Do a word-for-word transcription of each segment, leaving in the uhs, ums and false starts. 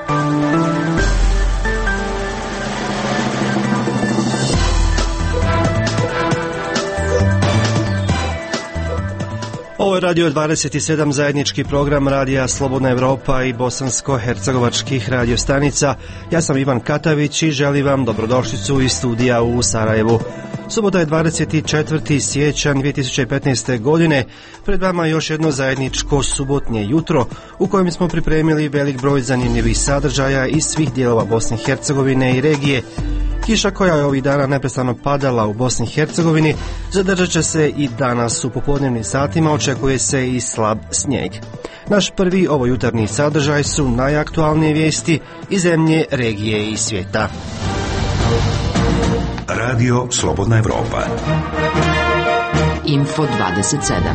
Ovo je Radio dvadeset sedam, zajednički program Radija Slobodna Evropa i bosansko-hercegovačkih radiostanica. Ja sam Ivan Katavić i želim vam dobrodošlicu iz studija u Sarajevu. Subota je dvadeset četvrti siječanj dvije tisuće petnaeste. godine. Pred vama još jedno zajedničko subotnje jutro u kojem smo pripremili velik broj zanimljivih sadržaja iz svih dijelova Bosne i Hercegovine i regije. Kiša koja je ovih dana neprestano padala u Bosni i Hercegovini zadržat će se i danas u popodnevnim satima, očekuje se i slab snijeg. Naš prvi ovojutarnji sadržaj su najaktualnije vijesti iz zemlje, regije i svijeta. Radio Slobodna Evropa. Info dvadeset sedam.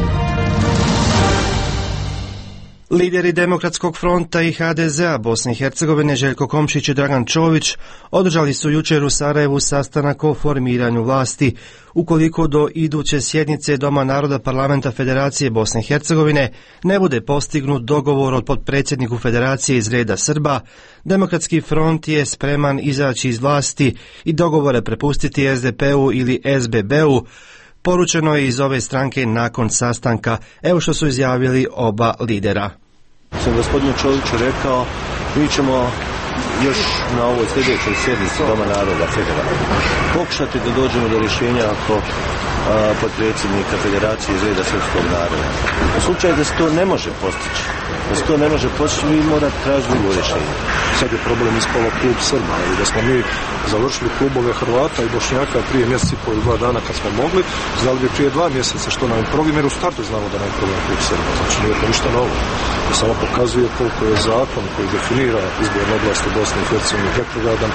Lideri Demokratskog fronta i ha de zea Bosne i Hercegovine Željko Komšić i Dragan Čović održali su jučer u Sarajevu sastanak o formiranju vlasti. Ukoliko do iduće sjednice Doma naroda Parlamenta Federacije Bosne i Hercegovine ne bude postignut dogovor od potpredsjedniku Federacije iz reda Srba, Demokratski front je spreman izaći iz vlasti i dogovore prepustiti es de pe u ili es be be u. Poručeno je iz ove stranke nakon sastanka. Evo što su izjavili oba lidera. Sam gospodinu Čoviću rekao, mi ćemo još na ovoj sljedećoj sjednici Doma naroda Federacije pokušati da dođemo do rješenja ako a, potpredsjednika Federacije iz reda srpskog naroda. U slučaju da se to ne može postići, da se to ne može postići, mi morate tražiti drugo rješenje. Sad je problem ispalo klub Srba i da smo mi završili klubove Hrvata i Bošnjaka prije mjesec i pol dva dana kad smo mogli, znali bi prije dva mjeseca što nam je problem, jer u startu znamo da nam je problem klub Srba. Znači nije to ništa novo. To samo pokazuje koliko je zakon koji definira izbornu oblast u Bosni i Hercegovini retrogradan.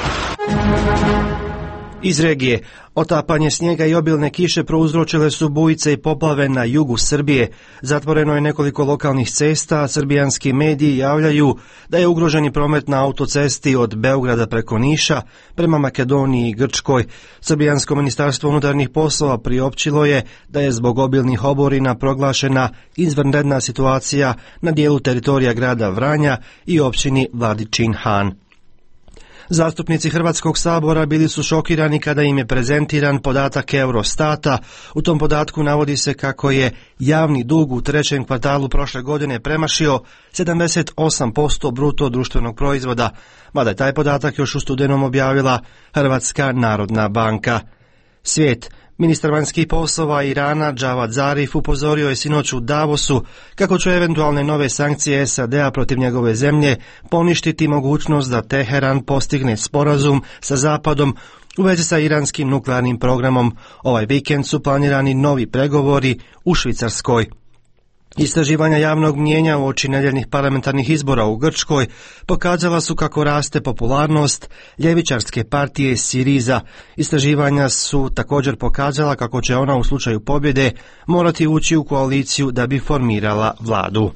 Iz regije, otapanje snijega i obilne kiše prouzročile su bujice i poplave na jugu Srbije. Zatvoreno je nekoliko lokalnih cesta, a srbijanski mediji javljaju da je ugroženi promet na autocesti od Beograda preko Niša prema Makedoniji i Grčkoj. Srbijansko ministarstvo unutarnjih poslova priopćilo je da je zbog obilnih oborina proglašena izvanredna situacija na dijelu teritorija grada Vranja i općini Vladičin Han. Zastupnici Hrvatskog sabora bili su šokirani kada im je prezentiran podatak Eurostata. U tom podatku navodi se kako je javni dug u trećem kvartalu prošle godine premašio sedamdeset osam posto bruto društvenog proizvoda, mada je taj podatak još u studenom objavila Hrvatska narodna banka. Svijet. Ministar vanjskih poslova Irana Džavad Zarif upozorio je sinoć u Davosu kako će eventualne nove sankcije es a de a protiv njegove zemlje poništiti mogućnost da Teheran postigne sporazum sa Zapadom u vezi sa iranskim nuklearnim programom. Ovaj vikend su planirani novi pregovori u Švicarskoj. Istraživanja javnog mnijenja uoči nedjeljnih parlamentarnih izbora u Grčkoj pokazala su kako raste popularnost ljevičarske partije Siriza. Istraživanja su također pokazala kako će ona u slučaju pobjede morati ući u koaliciju da bi formirala vladu.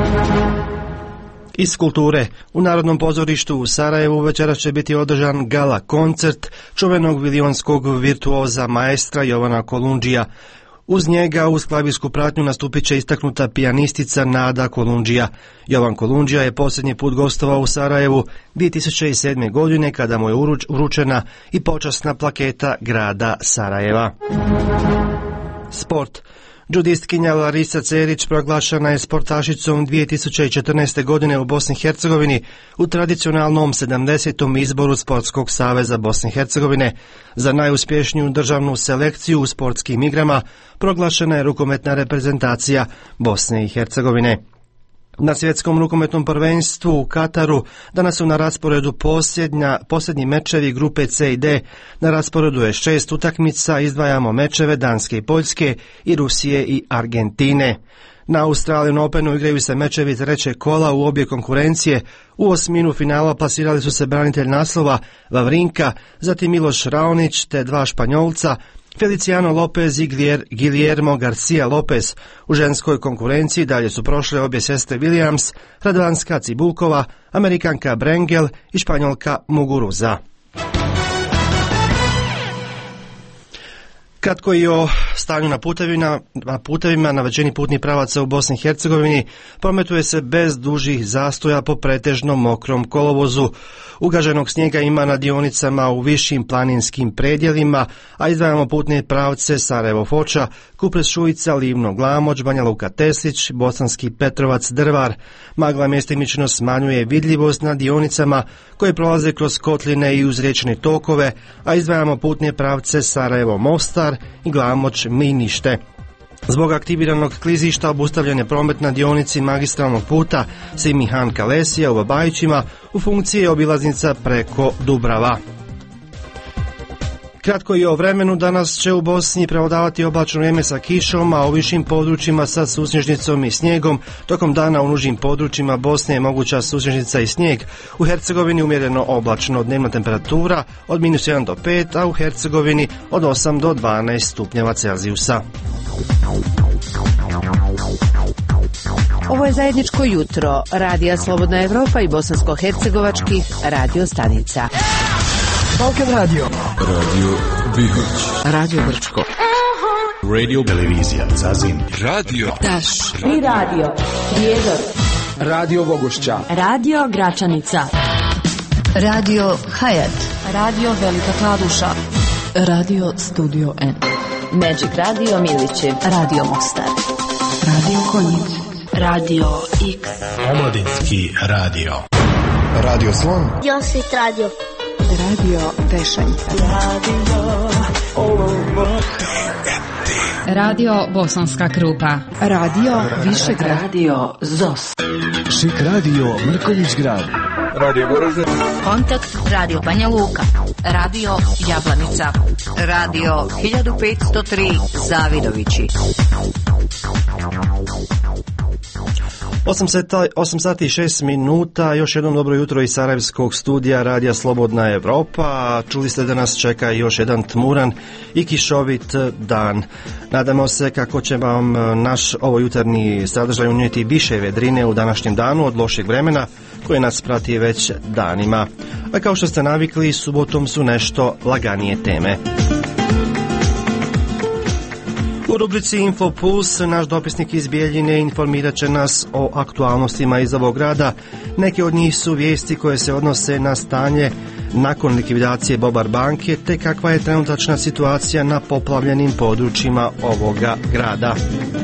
Iz kulture, u Narodnom pozorištu u Sarajevu večeras će biti održan gala koncert čuvenog vilionskog virtuoza maestra Jovana Kolundžija. Uz njega uz klavijsku pratnju nastupit će istaknuta pijanistica Nada Kolundžija. Jovan Kolundžija je posljednji put gostovao u Sarajevu dvije tisuće sedme. godine kada mu je uruč, uručena i počasna plaketa grada Sarajeva. Sport. Džudistkinja Larisa Cerić proglašena je sportašicom dvije tisuće četrnaeste. godine u Bosni i Hercegovini u tradicionalnom sedamdesetom izboru Sportskog saveza Bosne i Hercegovine. Za najuspješniju državnu selekciju u sportskim igrama proglašena je rukometna reprezentacija Bosne i Hercegovine. Na svjetskom rukometnom prvenstvu u Kataru danas su na rasporedu posljednja, posljednji mečevi grupe ce i de. Na rasporedu je šest utakmica, izdvajamo mečeve Danske i Poljske i Rusije i Argentine. Na Australian Openu igraju se mečevi trećeg kola u obje konkurencije. U osminu finala plasirali su se branitelj naslova Vavrinka, zatim Miloš Raonić te dva Španjolca, Feliciano Lopez i Guillermo Garcia Lopez. U ženskoj konkurenciji dalje su prošle obje sestre Williams, Radvanska Cibulkova, Amerikanka Brengel i Španjolka Muguruza. Kratko i o stanju na putevima, na putevima na većini putnih pravaca u Bosni i Hercegovini prometuje se bez dužih zastoja po pretežno mokrom kolovozu. Ugaženog snijega ima na dionicama u višim planinskim predjelima, a izdvajamo putne pravce Sarajevo-Foča, Kupres-Šujica, Livno-Glamoč, Banja Luka-Teslić, Bosanski Petrovac-Drvar. Magla mjestimično smanjuje vidljivost na dionicama koje prolaze kroz kotline i uz riječne tokove, a izdvajamo putne pravce Sarajevo-Mostar i Glamoč-Minište. Zbog aktiviranog klizišta obustavljen je promet na dionici magistralnog puta Simihan-Kalesija u Babajićima u funkciji obilaznica preko Dubrava. Kratko i o vremenu. Danas će u Bosni prevladavati oblačno vrijeme sa kišom, a u višim područjima sa susnježnicom i snijegom. Tokom dana u nužnim područjima Bosne je moguća susnježnica i snijeg. U Hercegovini umjereno oblačno, dnevna temperatura od minus jedan do pet, a u Hercegovini od osam do dvanaest stupnjeva Celzijusa. Ovo je zajedničko jutro Radija Slobodna Evropa i bosansko-hercegovačkih radio stanica. Balkan Radio, Radio Bihać, Radio Brčko, Radio Televizija Zazin, Radio Taš i Radio Prijedor, Radio Bogošća, Radio Gračanica, Radio Hayat, Radio Velika Kladuša, Radio Studio N, Magic Radio Milićev, Radio Mostar, Radio Konjic, Radio X, Omladinski radio, Radio Slon, Josit Radio, Radio Tešanj, Radio Bosanska Krupa, Radio Višegrad, Radio Zos, Šik Radio Mrkonjić Grad, Radio Goražde, Kontakt Radio Banja Luka, Radio Jablanica, Radio hiljadu petsto tri Zavidovići. osam sati i šest minuta, još jednom dobro jutro iz Sarajevskog studija Radija Slobodna Evropa. Čuli ste da nas čeka još jedan tmuran i kišovit dan. Nadamo se kako će vam naš ovo jutarnji sadržaj unijeti više vedrine u današnjem danu od lošeg vremena koje nas prati već danima. A kao što ste navikli, subotom su nešto laganije teme. U rubrici Infopuls naš dopisnik iz Bijeljine informirat će nas o aktualnostima iz ovog grada. Neke od njih su vijesti koje se odnose na stanje nakon likvidacije Bobar banke, te kakva je trenutačna situacija na poplavljenim područjima ovoga grada.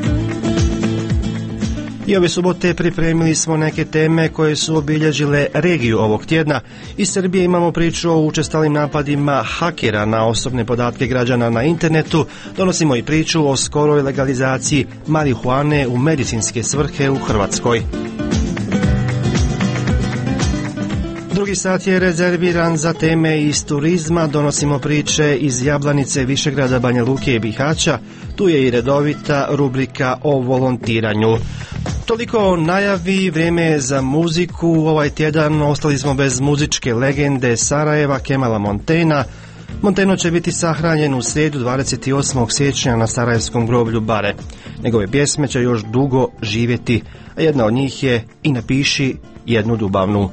I ove subote pripremili smo neke teme koje su obilježile regiju ovog tjedna. Iz Srbije imamo priču o učestalim napadima hakera na osobne podatke građana na internetu. Donosimo i priču o skoroj legalizaciji marihuane u medicinske svrhe u Hrvatskoj. Drugi sat je rezerviran za teme iz turizma. Donosimo priče iz Jablanice, Višegrada, Banja Luke i Bihaća. Tu je i redovita rubrika o volontiranju. Toliko o najavi. Vrijeme je za muziku. Ovaj tjedan ostali smo bez muzičke legende Sarajeva, Kemala Montena. Monteno će biti sahranjen u srijedu dvadeset osmog siječnja na Sarajevskom groblju Bare. Njegove pjesme će još dugo živjeti, a jedna od njih je I napiši jednu dubavnu.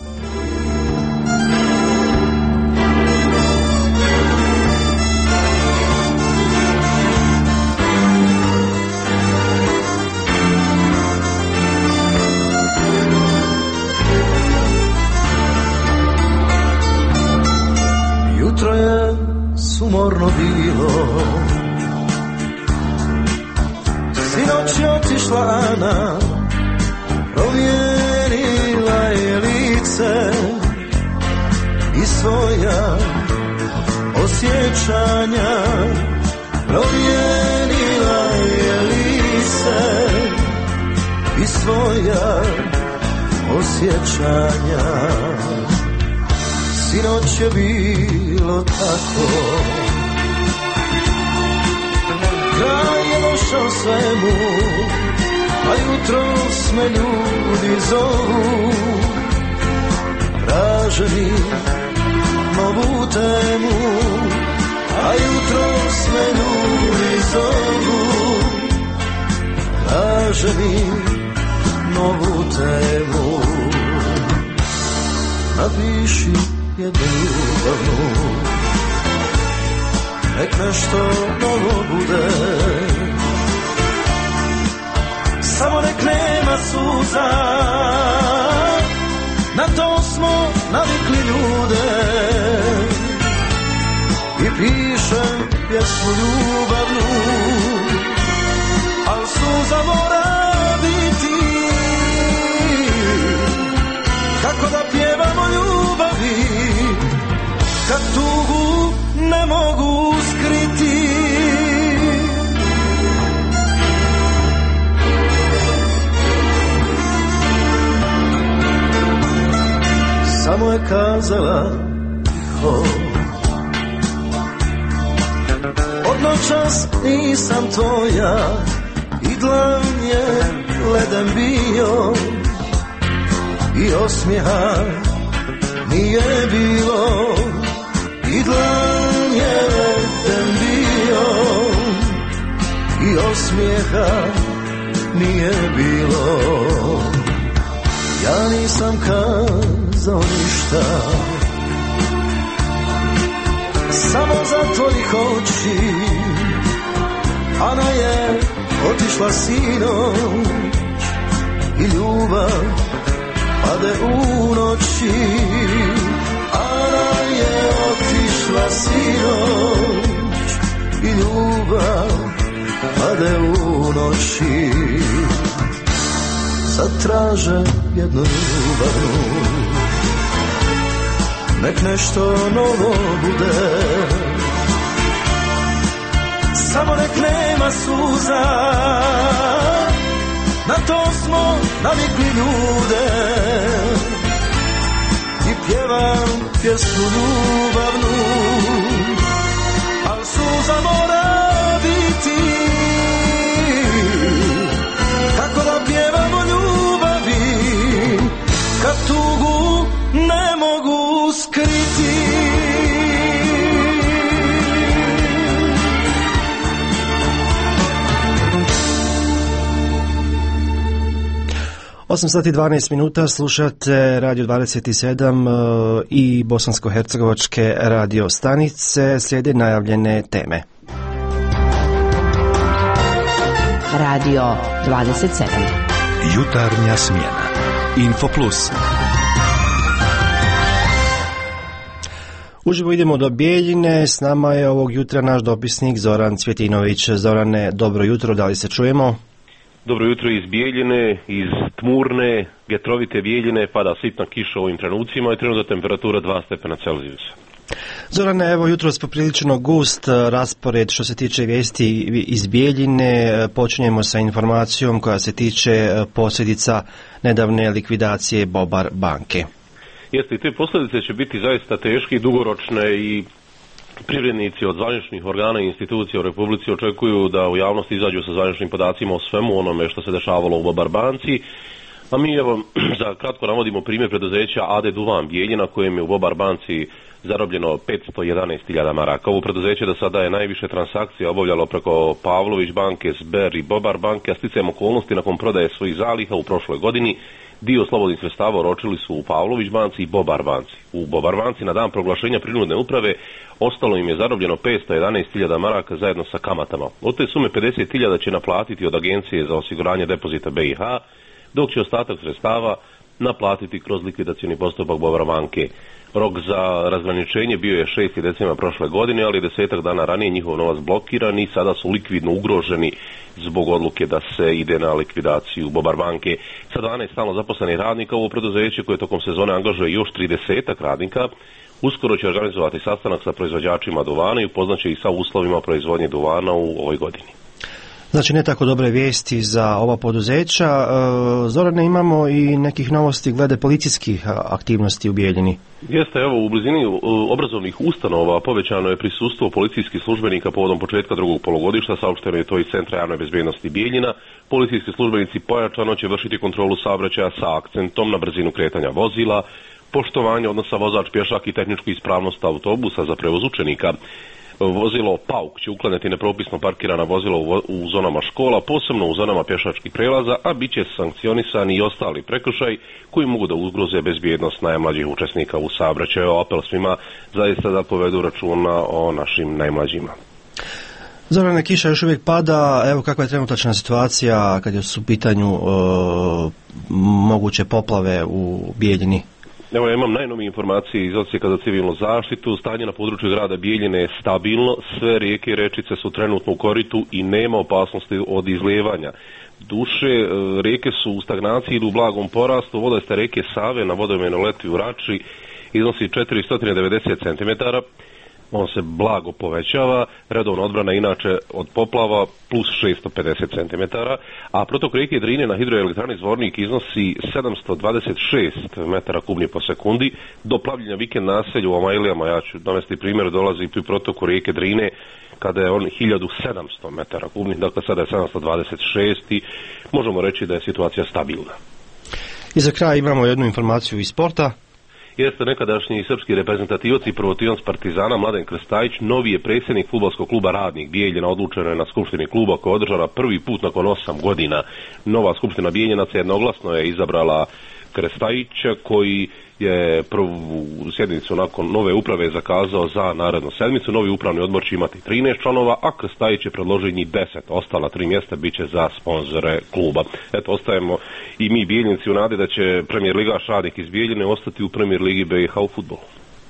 Sumorno bilo, sinoć je otišla Ana, provjerila je lice i svoja osjećanja, provjerila je lice i svoja osjećanja. Sinoć je bilo tako, kraj je došao svemu, a jutros me ljudi zovu, traženi novu temu, a jutros me ljudi zovu, traženi novu temu. Napiši jednu ljubavnu, nek nešto novo bude. Samo nek nema suza, na to smo navikli ljude. I pišem pjesmu ljubavnu, al suza mora biti. Kako da pjevamo ljubavi, kad tugu ne mogu skriti. Samo je kazala tiho, od noćas nisam tvoja, i dlan je leden bio, i osmijeha nije bilo, i dlan je leden bio, i osmijeha nije bilo. Ja nisam kazao ništa, samo za tvojih oči. Ana je otišla sinoć i ljubav pade u noći. Ana je otišla sinoć i ljubav pade u noći. Sad traže jednu ljubavnu, nek nešto novo bude. Samo nek nema suza, na to smo navikli ljude. I pjevam pjesmu ljubavnu, al suza mora biti. Kako da pjevamo ljubavi, kad tugu ne mogu skriti. osam sati i dvanaest minuta, slušate Radio dvadeset sedam i bosansko-hercegovačke radio stanice. Slijede najavljene teme. Radio dvadeset sedam. Jutarnja smjena. Info Plus. Uživo idemo do Bijeljine, s nama je ovog jutra naš dopisnik Zoran Cvjetinović. Zorane, dobro jutro, da li se čujemo? Dobro jutro iz Bijeljine, iz tmurne, vjetrovite Bijeljine, pada sitna kiša u ovim trenucima i trenutna temperatura dva stepena Celzijusa. Zorane, evo jutros poprilično gust raspored što se tiče vijesti iz Bijeljine. Počinjemo sa informacijom koja se tiče posljedica nedavne likvidacije Bobar banke. Jeste, i te posljedice će biti zaista teške i dugoročne i privrednici od zvaničnih organa i institucija u Republici očekuju da u javnosti izađu sa zvaničnim podacima o svemu onome što se dešavalo u Bobar banci. A mi evo za kratko navodimo primjer preduzeća A D Duvan Bijeljina, kojem je u Bobar banci zarobljeno petsto jedanaest hiljada maraka. Ovo preduzeće do sada je najviše transakcija obavljalo preko Pavlović banke, Sber i Bobar banke, a sticajem okolnosti nakon prodaje svojih zaliha u prošloj godini dio slobodnih sredstava oročili su u Pavlović banci i Bobar banci. U Bobar banci na dan proglašenja prinudne uprave ostalo im je zarobljeno petsto jedanaest hiljada maraka zajedno sa kamatama. Od te sume pedeset hiljada će naplatiti od Agencije za osiguranje depozita B i H, dok će ostatak sredstava naplatiti kroz likvidacioni postupak Bobar banke. Rok za razgraničenje bio je šesti decembra prošle godine, ali desetak dana ranije njihov novac blokiran i sada su likvidno ugroženi zbog odluke da se ide na likvidaciju Bobar banke. Sa dvanaest stalno zaposlenih radnika ovo preduzeće koje tokom sezone angažuje još tridesetak radnika, uskoro će organizovati sastanak sa proizvođačima duvana i upoznaće ih sa uslovima proizvodnje duvana u ovoj godini. Znači ne tako dobre vijesti za ova poduzeća. Zorane, imamo i nekih novosti glede policijskih aktivnosti u Bijeljini. Jeste, evo u blizini obrazovnih ustanova povećano je prisustvo policijskih službenika povodom početka drugog polugodišta, saopšteno je to iz Centra javne bezbednosti Bijeljina. Policijski službenici pojačano će vršiti kontrolu saobraćaja sa akcentom na brzinu kretanja vozila, poštovanje odnosa vozač pješak i tehničku ispravnost autobusa za prevoz učenika. Vozilo Pauk će uklanjati nepropisno parkirana vozila u, u zonama škola, posebno u zonama pješačkih prelaza, a bit će sankcionisani i ostali prekršaj koji mogu da ugroze bezbjednost najmlađih učesnika u saobraćaju. Apel svima zaista da povedu računa o našim najmlađima. Zorane, kiša još uvijek pada, evo kakva je trenutačna situacija kad je su u pitanju e, moguće poplave u Bijeljini? Evo, ja imam najnovije informacije iz Odsjeka za civilnu zaštitu. Stanje na području grada Bijeljine je stabilno, sve rijeke i rečice su trenutno u koritu i nema opasnosti od izlijevanja. Duše, rijeke su u stagnaciji, idu u blagom porastu. Vodojste rijeke Save na vodomjernom leti u Rači iznosi četiristo devedeset centimetara. On se blago povećava, redovna odbrana inače od poplava plus šesto pedeset centimetara, a protok rijeke Drine na hidroelektrani Zvornik iznosi sedamsto dvadeset šest metara kubnih po sekundi. Do plavljenja vikend naselju u Omajlijama, ja ću dovesti primjer, dolazi pri protoku rijeke Drine kada je on hiljadu sedamsto metara kubnih, dakle sada je sedamsto dvadeset šest i možemo reći da je situacija stabilna. I za kraj imamo jednu informaciju iz sporta. Jeste nekadašnji srpski reprezentativac i prvotivac Partizana Mladen Krstajić, novi je predsjednik fudbalskog kluba Radnik Bijeljina. Odlučeno je na skupštini kluba koja je održana prvi put nakon osam godina. Nova skupština Bijeljinaca jednoglasno je izabrala Krstajića, koji je prvu sjednicu nakon nove uprave zakazao za narednu sedmicu. Novi upravni odbor će imati trinaest članova, a Krstajić je predložio njih deset. Ostala tri mjesta bit će za sponzore kluba. Eto, ostajemo i mi Bijeljinci u nadi da će premijer ligaš Radnik iz Bijeljine ostati u premijer ligi B i H u fudbalu.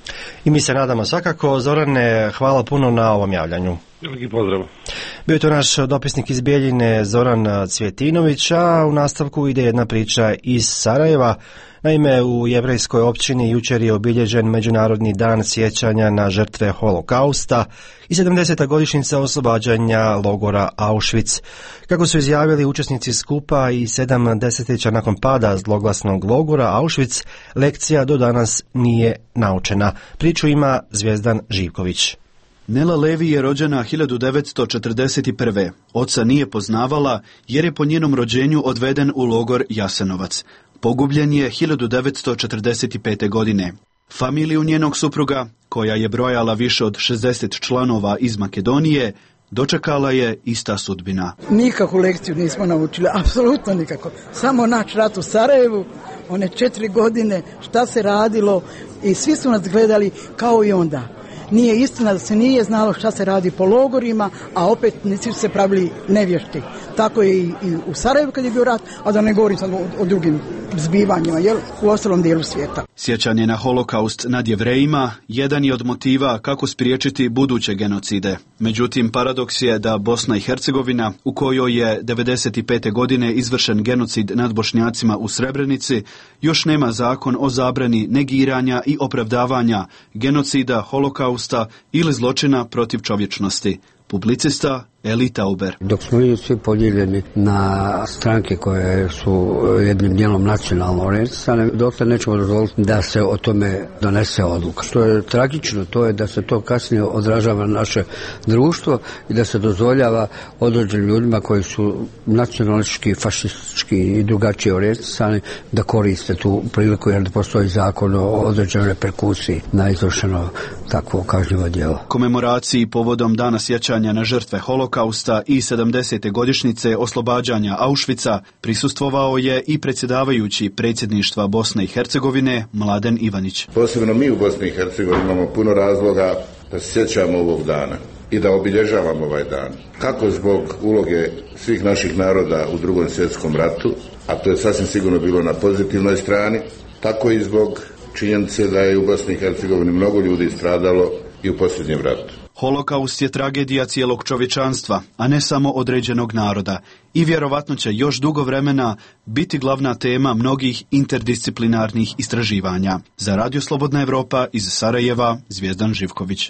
I mi se nadamo svakako. Zorane, hvala puno na ovom javljanju. Veliki pozdrav. Bio je to naš dopisnik iz Bijeljine Zoran Cvjetinović, a u nastavku ide jedna priča iz Sarajeva. Naime, u jevrejskoj općini jučer je obilježen Međunarodni dan sjećanja na žrtve holokausta i sedamdeseta godišnjica oslobađanja logora Auschwitz. Kako su izjavili učesnici skupa i sedam desetljeća nakon pada zloglasnog logora Auschwitz, lekcija do danas nije naučena. Priču ima Zvijezdan Živković. Nela Levi je rođena hiljadu devetsto četrdeset prve. Oca nije poznavala jer je po njenom rođenju odveden u logor Jasenovac. Pogubljen je hiljadu devetsto četrdeset pete. godine. Familiju njenog supruga, koja je brojala više od šezdeset članova iz Makedonije, dočekala je ista sudbina. Nikakvu lekciju nismo naučili, apsolutno nikako. Samo naš rat u Sarajevu, one četiri godine, šta se radilo i svi su nas gledali kao i onda. Nije istina da se nije znalo šta se radi po logorima, a opet nisi se pravili nevješti. Tako je i u Sarajevu kad je bio rat, a da ne govorim sad o, o drugim zbivanjima, jel, u ostalom dijelu svijeta. Sjećanje na holokaust nad Jevrejima jedan je od motiva kako spriječiti buduće genocide. Međutim, paradoks je da Bosna i Hercegovina, u kojoj je devedeset pete. godine izvršen genocid nad Bošnjacima u Srebrenici, još nema zakon o zabrani negiranja i opravdavanja genocida, holokausta ili zločina protiv čovječnosti. Publicista Eli Tauber. Dok smo mi svi podijeljeni na stranke koje su jednim dijelom nacionalno orijentisane, dokle nećemo dozvoliti da se o tome donese odluka. Što je tragično, to je da se to kasnije odražava na naše društvo i da se dozvoljava određenim ljudima koji su nacionalistički, fašistički i drugačije orijentisani da koriste tu priliku jer da postoji zakon o određenoj reperkusiji na izvršeno takvo kažnjivo djelo. Komemoraciji povodom dana sjećanja na žrtve holokausta i sedamdesete godišnjice oslobađanja Auschwitza prisustvovao je i predsjedavajući predsjedništva Bosne i Hercegovine Mladen Ivanić. Posebno mi u Bosni i Hercegovini imamo puno razloga da se sjećamo ovog dana i da obilježavamo ovaj dan. Kako zbog uloge svih naših naroda u Drugom svjetskom ratu, a to je sasvim sigurno bilo na pozitivnoj strani, tako i zbog činjenice da je u Bosni i Hercegovini mnogo ljudi stradalo i u posljednjem ratu. Holokaust je tragedija cijelog čovječanstva, a ne samo određenog naroda i vjerovatno će još dugo vremena biti glavna tema mnogih interdisciplinarnih istraživanja. Za Radio Slobodna Evropa iz Sarajeva, Zvijezdan Živković.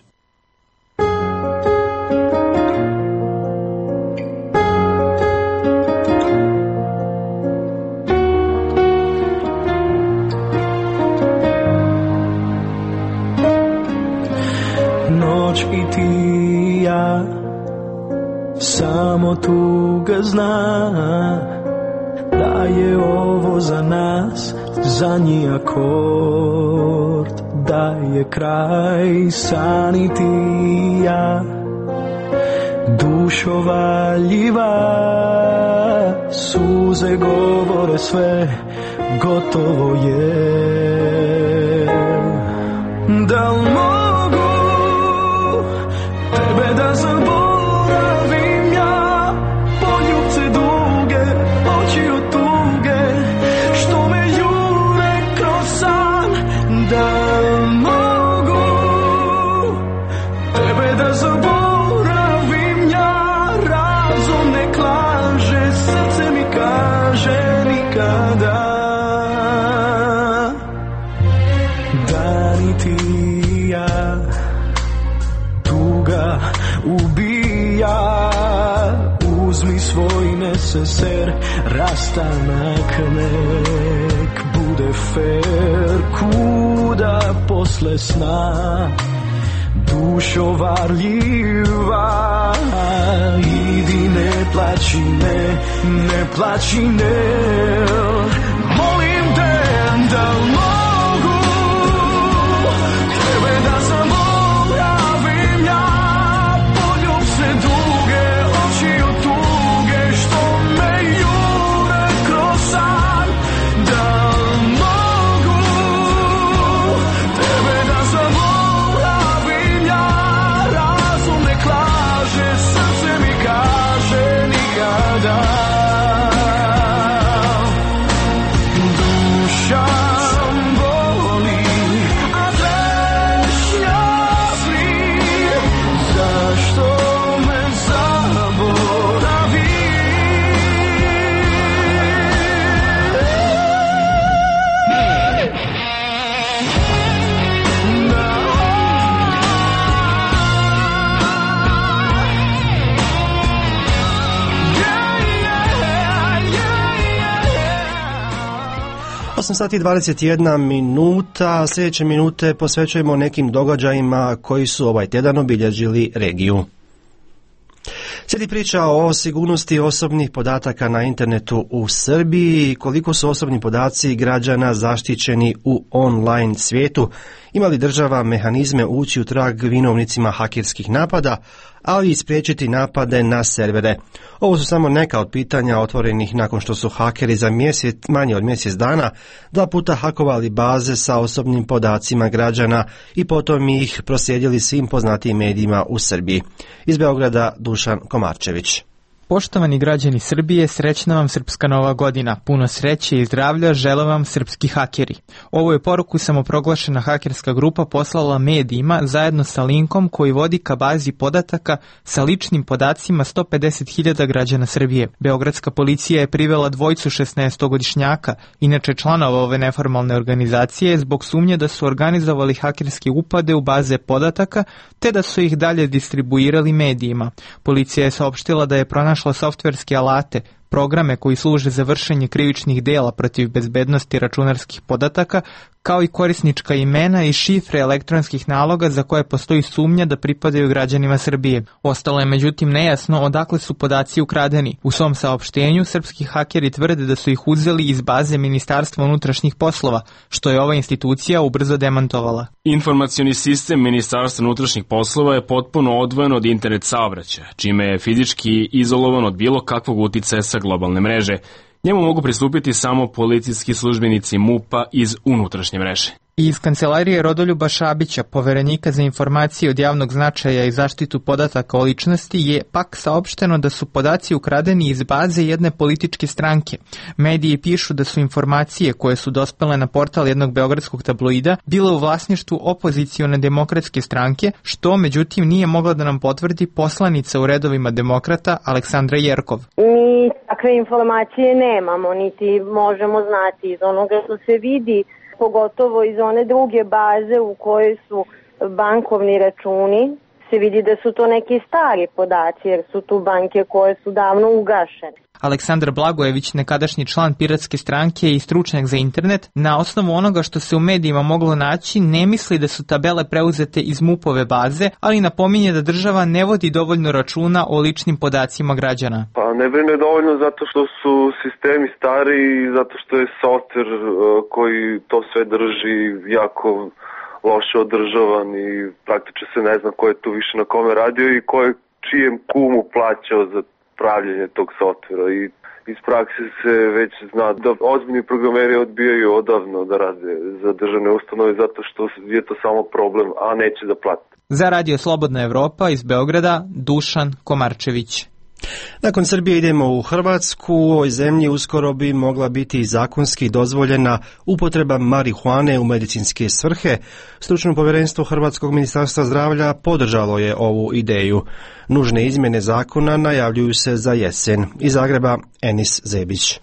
I ti i ja, samo tuga zna da je ovo za nas zadnji akord, da je kraj. San i ti i ja, dušo valjiva, suze govore sve, gotovo je. Da li mogu tebe da zaboravim? nikada. Dani ti i ja, tuga ubija. Uzmi svoj neseser, rastanak nek bude fair. Kuda posle sna, dušo varljiva. Idi ne plaći, ne, ne plaći, ne. Molim te da mogu tebe da zaboravim ja. Poljub se duge oči od tuge što me jure kroz san. Da mogu tebe da zaboravim ja. Razum ne klaže, srce mi kaže nikada. Duša boli, a trešnja zli. Zašto me zaboravi? osam sati i dvadeset jedna minuta, sljedeće minute posvećujemo nekim događajima koji su ovaj tjedan obilježili regiju. Slijedi priča o sigurnosti osobnih podataka na internetu u Srbiji, koliko su osobni podaci građana zaštićeni u online svijetu, ima li država mehanizme ući u trag vinovnicima hakerskih napada, ali i spriječiti napade na servere. Ovo su samo neka od pitanja otvorenih nakon što su hakeri za mjesec, manje od mjesec dana dva puta hakovali baze sa osobnim podacima građana i potom ih proslijedili svim poznatijim medijima u Srbiji. Iz Beograda Dušan Komarčević. Poštovani građani Srbije, srećna vam Srpska nova godina. Puno sreće i zdravlja žele vam srpski hakeri. Ovo je poruku samoproglašena hakerska grupa poslala medijima zajedno sa linkom koji vodi ka bazi podataka sa ličnim podacima sto pedeset hiljada građana Srbije. Beogradska policija je privela dvojcu šesnaestogodišnjaka, inače članova ove neformalne organizacije, zbog sumnje da su organizovali hakerske upade u baze podataka, te da su ih dalje distribuirali medijima. Policija je saopštila da je pronašla softverske alate, programe koji služe za vršenje krivičnih dela protiv bezbednosti računarskih podataka, kao i korisnička imena i šifre elektronskih naloga za koje postoji sumnja da pripadaju građanima Srbije. Ostalo je međutim nejasno odakle su podaci ukradeni. U svom saopštenju srpski hakeri tvrde da su ih uzeli iz baze Ministarstva unutrašnjih poslova, što je ova institucija ubrzo demantovala. Informacioni sistem Ministarstva unutrašnjih poslova je potpuno odvojen od internet saobraćaja, čime je fizički izolovan od bilo kakvog uticaja sa globalne mreže. Njemu mogu pristupiti samo policijski službenici M U P-a iz unutrašnje mreže. Iz kancelarije Rodoljuba Šabića, poverenika za informacije od javnog značaja i zaštitu podataka o ličnosti, je pak saopšteno da su podaci ukradeni iz baze jedne političke stranke. Mediji pišu da su informacije koje su dospele na portal jednog beogradskog tabloida bile u vlasništvu opozicione demokratske stranke, što međutim nije mogla da nam potvrdi poslanica u redovima demokrata Aleksandra Jerkov. Mi takve informacije nemamo, niti možemo znati iz onoga što se vidi, pogotovo iz one druge baze u kojoj su bankovni računi, se vidi da su to neki stari podaci, jer su tu banke koje su davno ugašene. Aleksandar Blagojević, nekadašnji član Piratske stranke i stručnjak za internet, na osnovu onoga što se u medijima moglo naći, ne misli da su tabele preuzete iz M U P-ove baze, ali napominje da država ne vodi dovoljno računa o ličnim podacima građana. Pa ne brine dovoljno zato što su sistemi stari i zato što je softver koji to sve drži jako loše održavan i praktično se ne zna ko je tu više na kome radio i ko je čijem kumu plaćao za pravljenje tog softvera i iz prakse se već zna da ozbiljni programeri odbijaju odavno da rade za državne ustanove zato što je to samo problem, a neće da plate. Za Radio Slobodna Evropa iz Beograda, Dušan Komarčević. Nakon Srbije idemo u Hrvatsku. U ovoj zemlji uskoro bi mogla biti zakonski dozvoljena upotreba marihuane u medicinske svrhe. Stručno povjerenstvo Hrvatskog ministarstva zdravlja podržalo je ovu ideju. Nužne izmjene zakona najavljuju se za jesen. Iz Zagreba, Enis Zebić.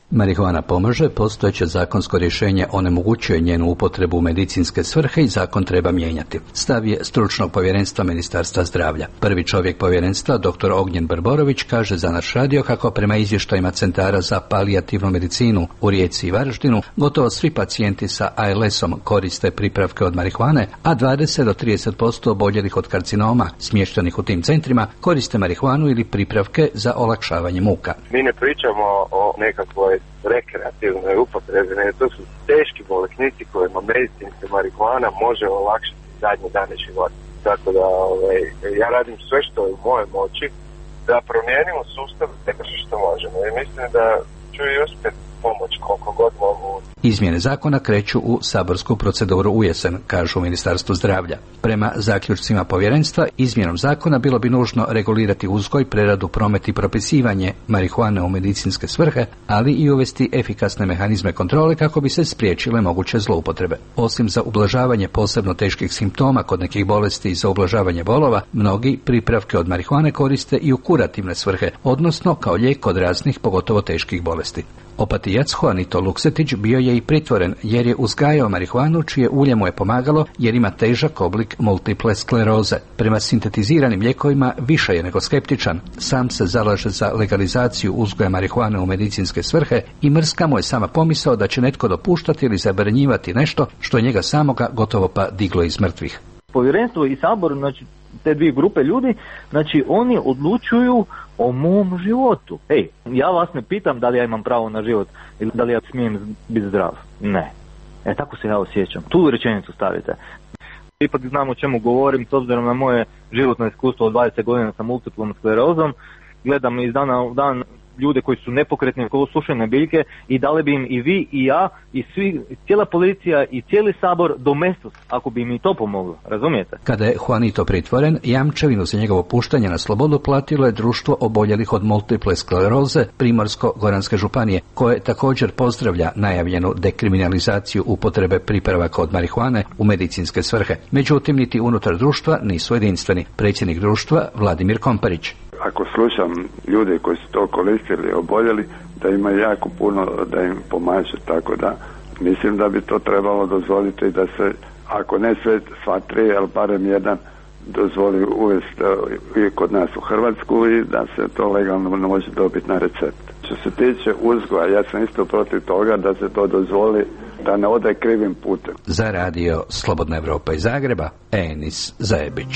Marihuana pomaže, postojeće zakonsko rješenje onemogućuje njenu upotrebu u medicinske svrhe i zakon treba mijenjati. Stav je stručnog povjerenstva Ministarstva zdravlja. Prvi čovjek povjerenstva, doktor Ognjen Brborović, kaže za naš radio kako prema izvještajima centara za palijativnu medicinu u Rijeci i Varaždinu gotovo svi pacijenti sa A L S-om koriste pripravke od marihuane, a dvadeset do trideset posto oboljelih od karcinoma smještenih u tim centrima koriste marihuanu ili pripravke za olakšavanje muka. Mi ne pričamo o nekakvoj rekreativnoj upotrebi, ne, to su teški bolesnici kojima medicinska marihuana može olakšati zadnje dane života. Tako da ovaj, ja radim sve što je u moje moći da promijenimo sustav tako što možemo i mislim da ću i uspjeti pomoć koliko god mogu. Izmjene zakona kreću u saborsku proceduru u jesen, kažu u Ministarstvu zdravlja. Prema zaključcima povjerenstva, izmjenom zakona bilo bi nužno regulirati uzgoj, preradu, promet i propisivanje marihuane u medicinske svrhe, ali i uvesti efikasne mehanizme kontrole kako bi se spriječile moguće zloupotrebe. Osim za ublažavanje posebno teških simptoma kod nekih bolesti i za ublažavanje bolova, mnogi pripravke od marihuane koriste i u kurativne svrhe, odnosno kao lijek kod raznih, pogotovo teških bolesti. Opatijac Juanito Luksetić bio je i pritvoren jer je uzgajao marihuanu čije ulje mu je pomagalo jer ima težak oblik multiple skleroze. Prema sintetiziranim lijekovima više je nego skeptičan. Sam se zalaže za legalizaciju uzgoja marihuane u medicinske svrhe i mrska mu je sama pomisao da će netko dopuštati ili zabranjivati nešto što je njega samoga gotovo pa diglo iz mrtvih. Povjerenstvo i sabor, znači te dvije grupe ljudi, znači oni odlučuju o mom životu. Ej, ja vas ne pitam da li ja imam pravo na život ili da li ja smijem biti zdrav. Ne. E, tako se ja osjećam. Tu rečenicu stavite. Ipak znam o čemu govorim, s obzirom na moje životno iskustvo od dvadeset godina sa multiplom sklerozom. Gledam iz dana u dan ljude koji su nepokretni kao sušene biljke i dali bi im i vi i ja i svi, cijela policija i cijeli sabor domestos, ako bi im i to pomoglo, razumijete? Kada je Juanito pritvoren, jamčevinu za njegovo puštanje na slobodu platilo je društvo oboljelih od multiple skleroze Primorsko-goranske županije, koje također pozdravlja najavljenu dekriminalizaciju upotrebe pripravaka od marihuane u medicinske svrhe. Međutim, niti unutar društva nisu jedinstveni. Predsjednik društva Vladimir Komparić. Ako slušam ljude koji su to koristili, oboljeli, da ima jako puno da im pomaže, tako da mislim da bi to trebalo dozvoliti i da se, ako ne sve sva tri, ali barem jedan dozvoli uvesti i kod nas u Hrvatsku i da se to legalno može dobiti na recept. Što se tiče uzgoja, ja sam isto protiv toga da se to dozvoli, da ne ode krivim putem. Za radio Slobodna Evropa iz Zagreba, Enis Zajebić.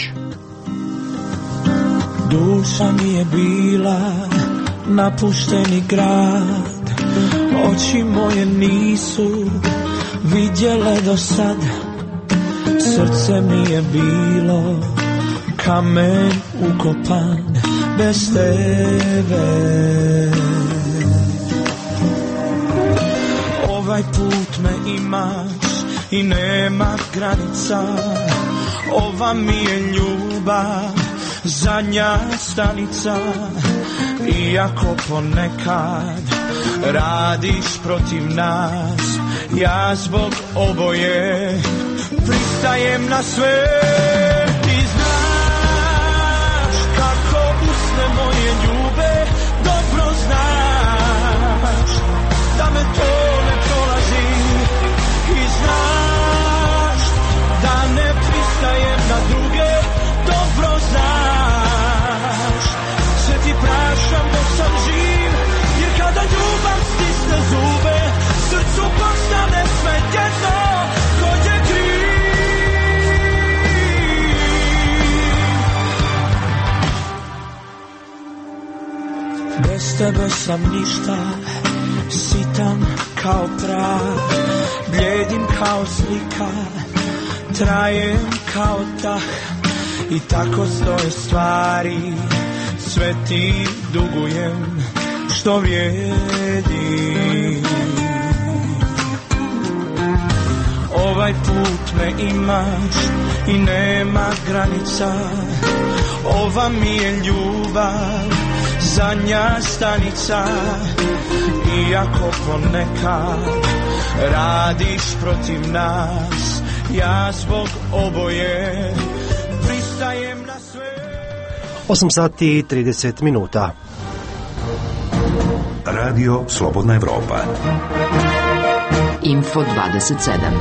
Duša mi je bila napušteni grad, oči moje nisu vidjele do sad, srce mi je bilo kamen ukopan bez tebe. Ovaj put me imaš i nema granica, ova mi je ljubav zadnja stanica, iako ponekad radiš protiv nas, ja zbog oboje pristajem na sve. Ti znaš kako usne moje ljube, dobro znaš da me to ne prolazi i znaš da ne pristajem na druge, dobro znaš. Sve ti prašam dok sam živ, jer kada ljubav stisne zube, srcu postane sve jedno ko je kriv. Bez tebe sam ništa, sitan kao prah, bljedim kao slika, trajem kao dah. I tako stoje stvari, sve ti dugujem što vrijedi. Ovaj put me imaš i nema granica, ova mi je ljubav zadnja stanica, iako ponekad radiš protiv nas, ja zbog oboje pristajem na sve. osam sati i trideset minuta. Radio Slobodna Evropa. Info dvadeset sedam.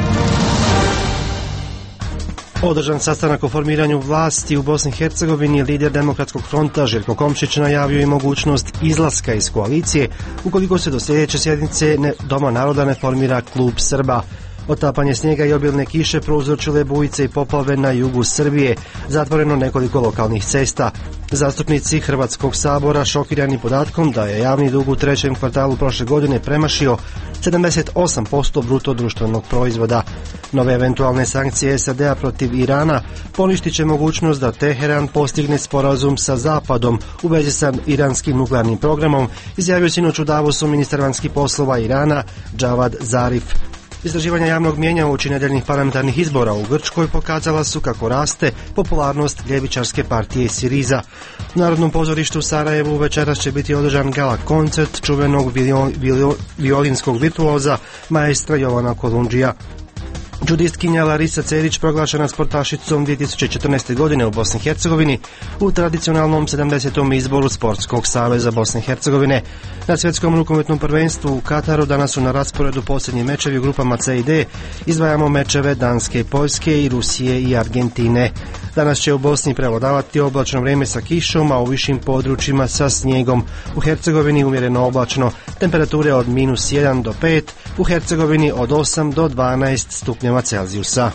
Održan sastanak o formiranju vlasti u Bosni i Hercegovini, lider Demokratskog fronta Željko Komšić najavio i mogućnost izlaska iz koalicije ukoliko se do sljedeće sjednice Doma naroda ne formira klub Srba. Otapanje snijega i obilne kiše prouzročile bujice i poplave na jugu Srbije, zatvoreno nekoliko lokalnih cesta. Zastupnici Hrvatskog sabora šokirani podatkom da je javni dug u trećem kvartalu prošle godine premašio sedamdeset osam posto bruto društvenog proizvoda. Nove eventualne sankcije S A D-a protiv Irana poništit će mogućnost da Teheran postigne sporazum sa Zapadom u vezi sa iranskim nuklearnim programom, izjavio sinoć u Davosu ministar vanjskih poslova Irana Džavad Zarif. Istraživanja javnog mijenja uoči nedeljnih parlamentarnih izbora u Grčkoj pokazala su kako raste popularnost ljevičarske partije Siriza. U Narodnom pozorištu u Sarajevu večeras će biti održan gala koncert čuvenog viol, viol, violinskog virtuoza maestra Jovana Kolundžija. Judistkinja Larisa Cerić, proglašena sportašicom dvije tisuće četrnaeste. godine u Bosni i Hercegovini u tradicionalnom sedamdesetom izboru Sportskog saveza Bosne i Hercegovine. Na svjetskom rukometnom prvenstvu u Kataru danas su na rasporedu posljednji mečevi u grupama C i D. Izdvajamo mečeve Danske, Poljske i Rusije i Argentine. Danas će u Bosni prevladavati oblačno vrijeme sa kišom, a u višim područjima sa snijegom. U Hercegovini umjereno oblačno, temperature od minus jedan do pet, u Hercegovini od osam do dvanaest stupnjeva Celzijusa.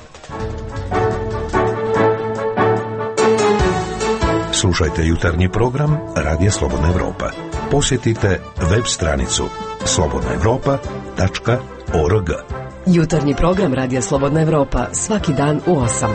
Slušajte jutarnji program Radija Slobodna Evropa. Posjetite web stranicu slobodna evropa tačka org. Jutarnji program Radija Slobodna Evropa svaki dan u osam.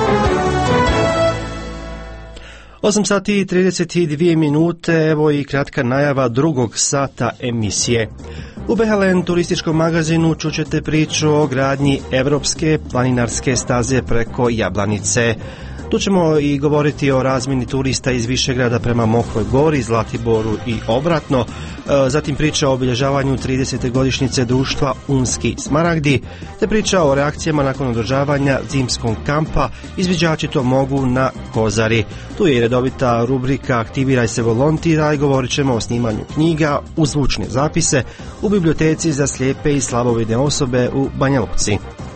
osam sati i trideset dvije minute, evo i kratka najava drugog sata emisije. U Behelen turističkom magazinu čućete priču o gradnji evropske planinarske staze preko Jablanice. Tu ćemo i govoriti o razmjeni turista iz Višegrada prema Mokroj Gori, Zlatiboru i obratno. Zatim priča o obilježavanju tridesete godišnjice društva Unski Smaragdi, te priča o reakcijama nakon održavanja zimskog kampa. Izviđači to mogu na Kozari. Tu je i redovita rubrika Aktiviraj se volontira i govorit ćemo o snimanju knjiga uz zvučne zapise u biblioteci za slijepe i slabovidne osobe u Banja Luci.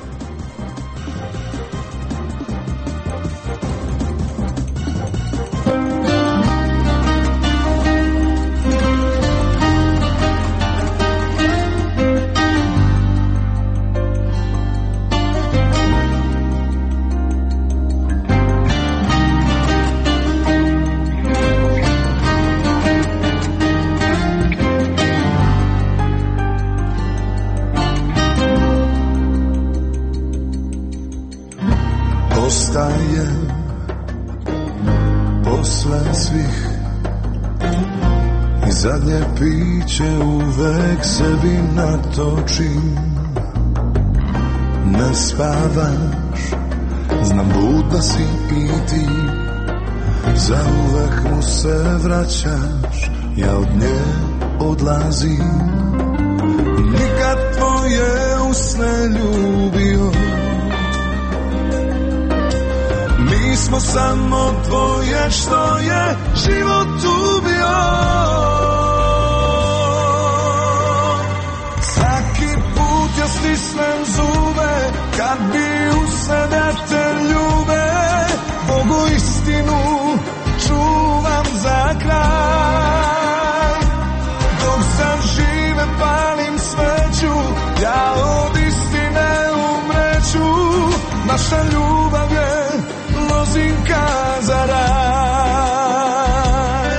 Sebi natočim, ne spavaš, znam budna si i ti, zauvek mu se vraćaš, ja od nje odlazim. Nikad tvoje usne ljubio, mi smo samo tvoje što je život ubio. Ja stisnem zube kad bi u sebe te ljube, Bogu istinu čuvam za kraj. Dok sam žive palim sveću, ja od istine umreću, naša ljubav je lozinka za raj.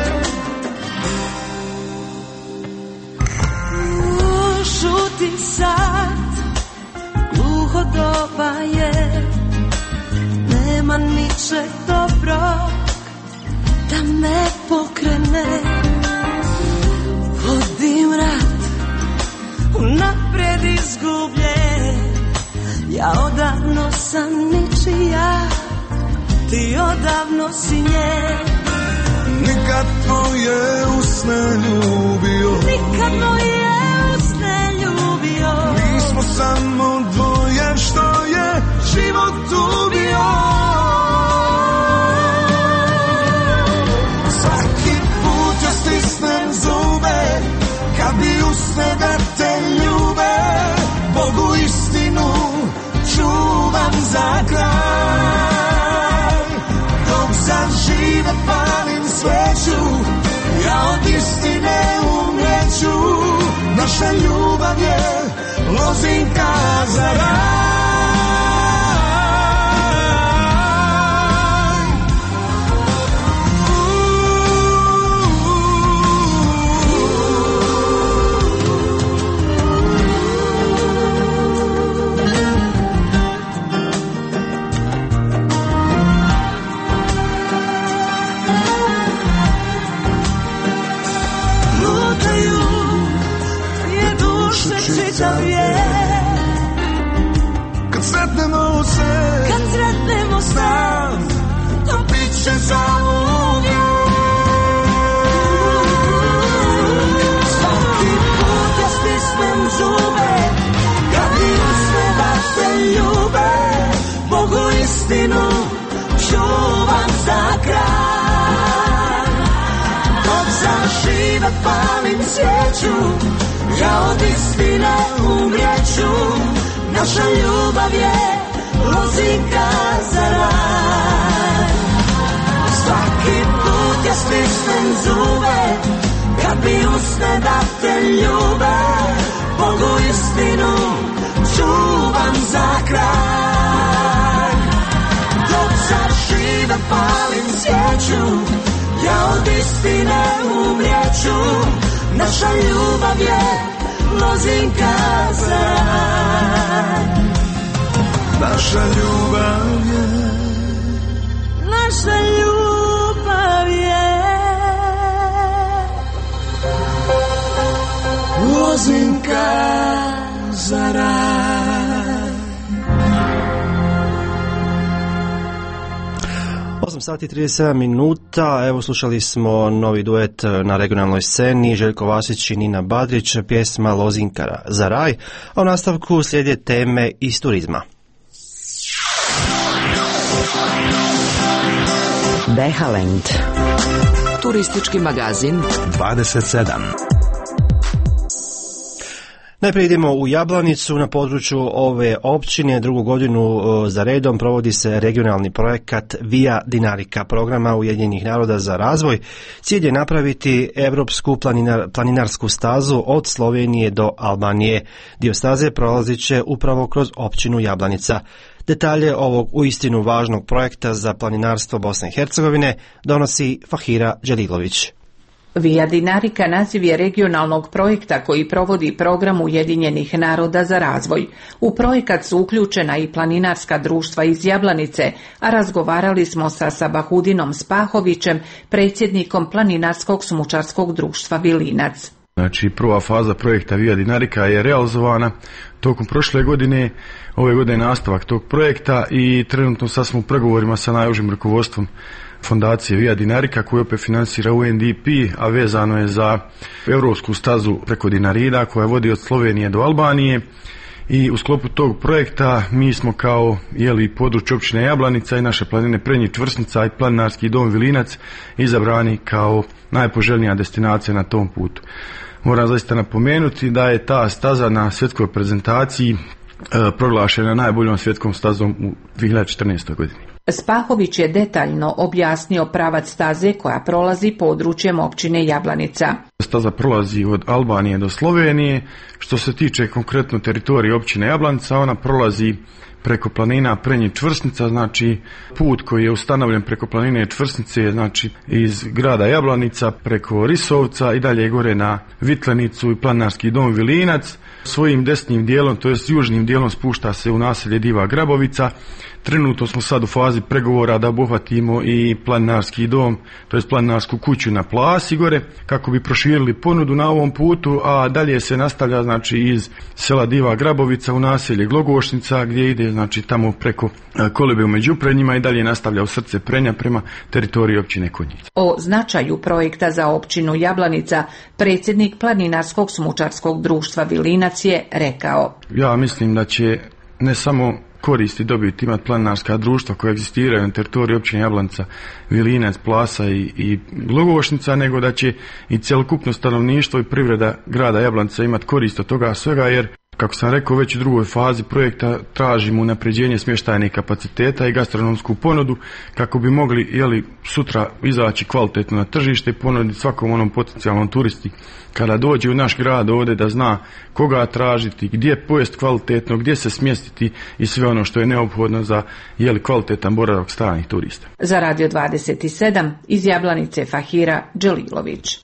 Šuti sad, gluho doba je, nema ničeg dobrog da me pokrene. Vodim rat, unapred izgubljen, ja odavno sam ničija, ti odavno si nje. Nikad tvoje usne ljubio, nikad moje usne ljubio, mi smo samo dvoje što je život ubio. Svaki put ja stisnem zube svijeću, ja od istine umreću. Naša ljubav je lozinka za raj. Kad sretnemo se, kad sretnemo se, to bit će za uvijek. Svaki put ja stisnem zube, kad mi usne da te ljube. Bogu istinu čuvam za kraj. Dok za život palim svijeću, ja od istine umrijeću. Naša ljubav je lozinka za raj. Svaki put ja stisnem zube, kad mi usne da te ljube. Bogu istinu čuvam za kraj. Dok za život palim svijeću, ja od istine umrijeću. Naša ljubav je lozinka za raj. Naša ljubav je, naša ljubav je lozinka za raj. osam sati i trideset sedam minuta, evo slušali smo novi duet na regionalnoj sceni, Željko Vasić i Nina Badrić, pjesma Lozinka za raj, a u nastavku slijede teme iz turizma. Dehaland, turistički magazin dvadeset sedam. Najprije idemo u Jablanicu. Na području ove općine drugu godinu za redom provodi se regionalni projekat Via Dinarica programa Ujedinjenih naroda za razvoj. Cilj je napraviti europsku planinar, planinarsku stazu od Slovenije do Albanije. Dio staze prolazit će upravo kroz općinu Jablanica. Detalje ovog uistinu važnog projekta za planinarstvo Bosne i Hercegovine donosi Fahira Đelilović. Via Dinarica naziv je regionalnog projekta koji provodi program Ujedinjenih naroda za razvoj. U projekat su uključena i planinarska društva iz Jablanice, a razgovarali smo sa Sabahudinom Spahovićem, predsjednikom planinarskog smučarskog društva Vilinac. Znači, prva faza projekta Via Dinarica je realizovana tokom prošle godine, ove godine je nastavak tog projekta i trenutno sad smo u pregovorima sa najužim rukovodstvom fondacije Via Dinarica koju opet finansira U N D P, a vezano je za europsku stazu preko Dinarida koja vodi od Slovenije do Albanije. I u sklopu tog projekta mi smo kao jeli, područje općine Jablanica i naše planine Prenji Čvrsnica i planinarski dom Vilinac izabrani kao najpoželjnija destinacija na tom putu. Moram zaista napomenuti da je ta staza na svjetskoj prezentaciji e, proglašena najboljom svjetskom stazom u dvije hiljade četrnaestoj godini. Spahović je detaljno objasnio pravac staze koja prolazi područjem općine Jablanica. Staza prolazi od Albanije do Slovenije. Što se tiče konkretno teritorije općine Jablanica, ona prolazi preko planina Prenji Čvrsnica, znači put koji je ustanovljen preko planine Čvrsnice, znači iz grada Jablanica preko Risovca i dalje gore na Vitlenicu i planinarski dom Vilinac. Svojim desnim dijelom, to jest južnim dijelom, spušta se u naselje Diva Grabovica. Trenutno smo sad u fazi pregovora da obuhvatimo i planinarski dom, to jest planinarsku kuću na Plasi gore, kako bi proširili ponudu na ovom putu, a dalje se nastavlja znači iz sela Diva Grabovica u naselje Glogošnica gdje ide znači tamo preko Kolebe u Međuprenjima i dalje nastavlja u srce Prenja prema teritoriji općine Konjica. O značaju projekta za općinu Jablanica predsjednik planinarskog smučarskog društva Vilinac je rekao: Ja mislim da će ne samo koristi dobiti imati planinarska društva koja egzistiraju na teritoriji općine Jablanica, Vilinac, Plasa i, i Glogošnica, nego da će i cjelokupno stanovništvo i privreda grada Jablanica imati korist od toga svega, jer Kako sam rekao, već u drugoj fazi projekta tražimo unapređenje smještajnih kapaciteta i gastronomsku ponudu kako bi mogli jeli, sutra izaći kvalitetno na tržište i ponuditi svakom onom potencijalnom turisti kada dođe u naš grad ovdje da zna koga tražiti, gdje pojest kvalitetno, gdje se smjestiti i sve ono što je neophodno za jeli, kvalitetan boravak stranih turista. Za Radio dvadeset sedam iz Jablanice Fahira Đelilović.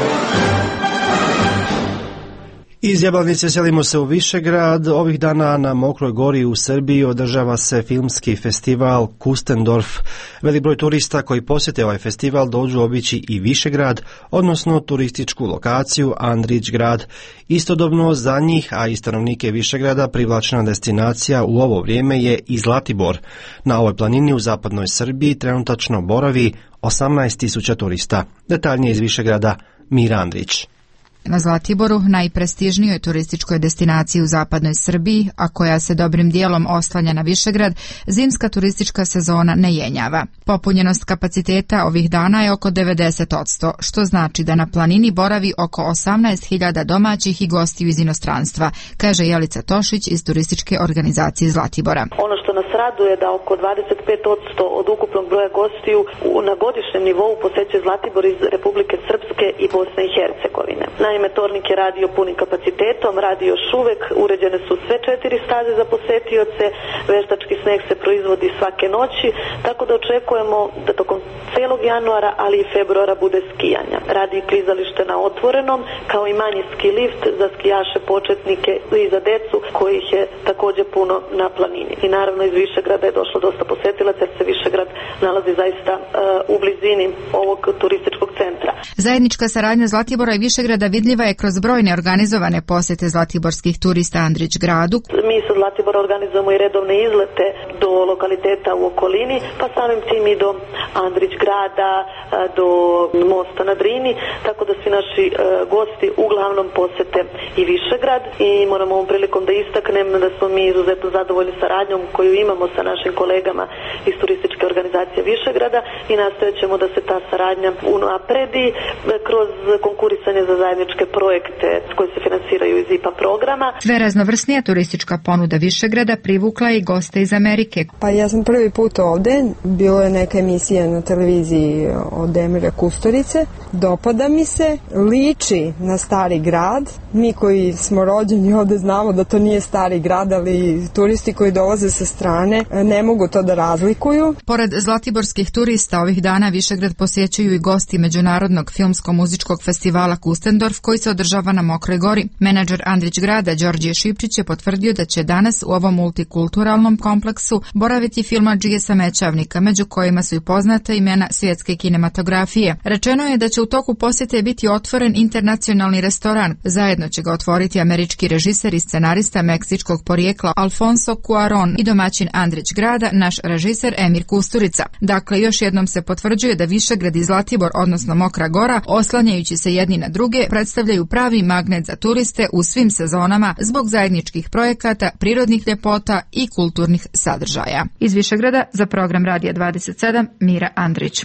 Iz Jablanice selimo se u Višegrad. Ovih dana na Mokroj gori u Srbiji održava se filmski festival Kustendorf. Velik broj turista koji posjete ovaj festival dođu obići i Višegrad, odnosno turističku lokaciju Andrić grad. Istodobno za njih, a i stanovnike Višegrada, privlačna destinacija u ovo vrijeme je i Zlatibor. Na ovoj planini u zapadnoj Srbiji trenutačno boravi osamnaest tisuća turista. Detaljnije iz Višegrada Mira Andrić. Na Zlatiboru, najprestižnijoj turističkoj destinaciji u zapadnoj Srbiji, a koja se dobrim dijelom oslanja na Višegrad, zimska turistička sezona ne jenjava. Popunjenost kapaciteta ovih dana je oko devedeset posto, što znači da na planini boravi oko osamnaest hiljada domaćih i gostiju iz inostranstva, kaže Jelica Tošić iz turističke organizacije Zlatibora. Ono što nas raduje da oko dvadeset pet posto od ukupnog broja gostiju na godišnjem nivou posećuje Zlatibor iz Republike Srpske i Bosne i Hercegovine. Naime, Tornik je radio punim kapacitetom, radi još uvek, uređene su sve četiri staze za posetioce, veštački sneg se proizvodi svake noći, tako da očekujemo da tokom celog januara, ali i februara bude skijanja. Radi i klizalište na otvorenom, kao i manji ski lift za skijaše početnike i za decu, kojih je također puno na planini. I naravno iz Višegrada je došlo dosta posetilaca, jer se Višegrad nalazi zaista uh, u blizini ovog turističkog centra. Zajednička saradnja Zlatibora i Višegrada vidljiva je kroz brojne organizovane posjete zlatiborskih turista Andrić gradu. Mi sa Zlatibora organizujemo i redovne izlete do lokaliteta u okolini, pa samim tim i do Andrić grada, do mosta na Drini, tako da svi naši uh, gosti uglavnom posete i Višegrad i moramo ovom prilikom da istaknem da smo mi izuzetno zadovoljni saradnjom koju imamo sa našim kolegama iz turističke organizacije Višegrada i nastojat ćemo da se ta saradnja unapredi kroz konkurisanje za zajedničke projekte koji se finansiraju iz I P A programa. Sve raznovrsnija turistička ponuda Višegrada privukla i goste iz Amerike. Pa ja sam prvi put ovde, bilo je neka emisija na televiziji od Emira Kusturice. Dopada mi se, liči na stari grad. Mi koji smo rođeni ovde znamo da to nije stari grad, ali turisti koji dolaze sa strane ne mogu to da razlikuju. Pored zlatiborskih turista ovih dana Višegrad posjećuju i gosti Međunarodnog filmsko-muzičkog festivala Kustendorf koji se održava na Mokroj gori. Menadžer Andrić grada Đorđe Šipčić je potvrdio da će danas u ovom multikulturalnom kompleksu boraviti filmadžije sa Mećavnika, među kojima su i poznata imena svjetske kinematografije. Rečeno je da će u toku posjete biti otvoren internacionalni restoran. Zajedno će ga otvoriti američki režiser i scenarista meksičkog porijekla Alfonso Cuarón i domaćin Andrić grada, naš režiser Emir Kusturica. Dakle, još jednom se potvrđuje da Višegrad i Zlatibor, odnosno Mokra gora, oslanjajući se jedni na druge, predstavljaju pravi magnet za turiste u svim sezonama zbog zajedničkih projekata, prirodnih ljepota i kulturnih sadržaja. Iz Višegrada za program Radija dvadeset sedam Mira Andrić.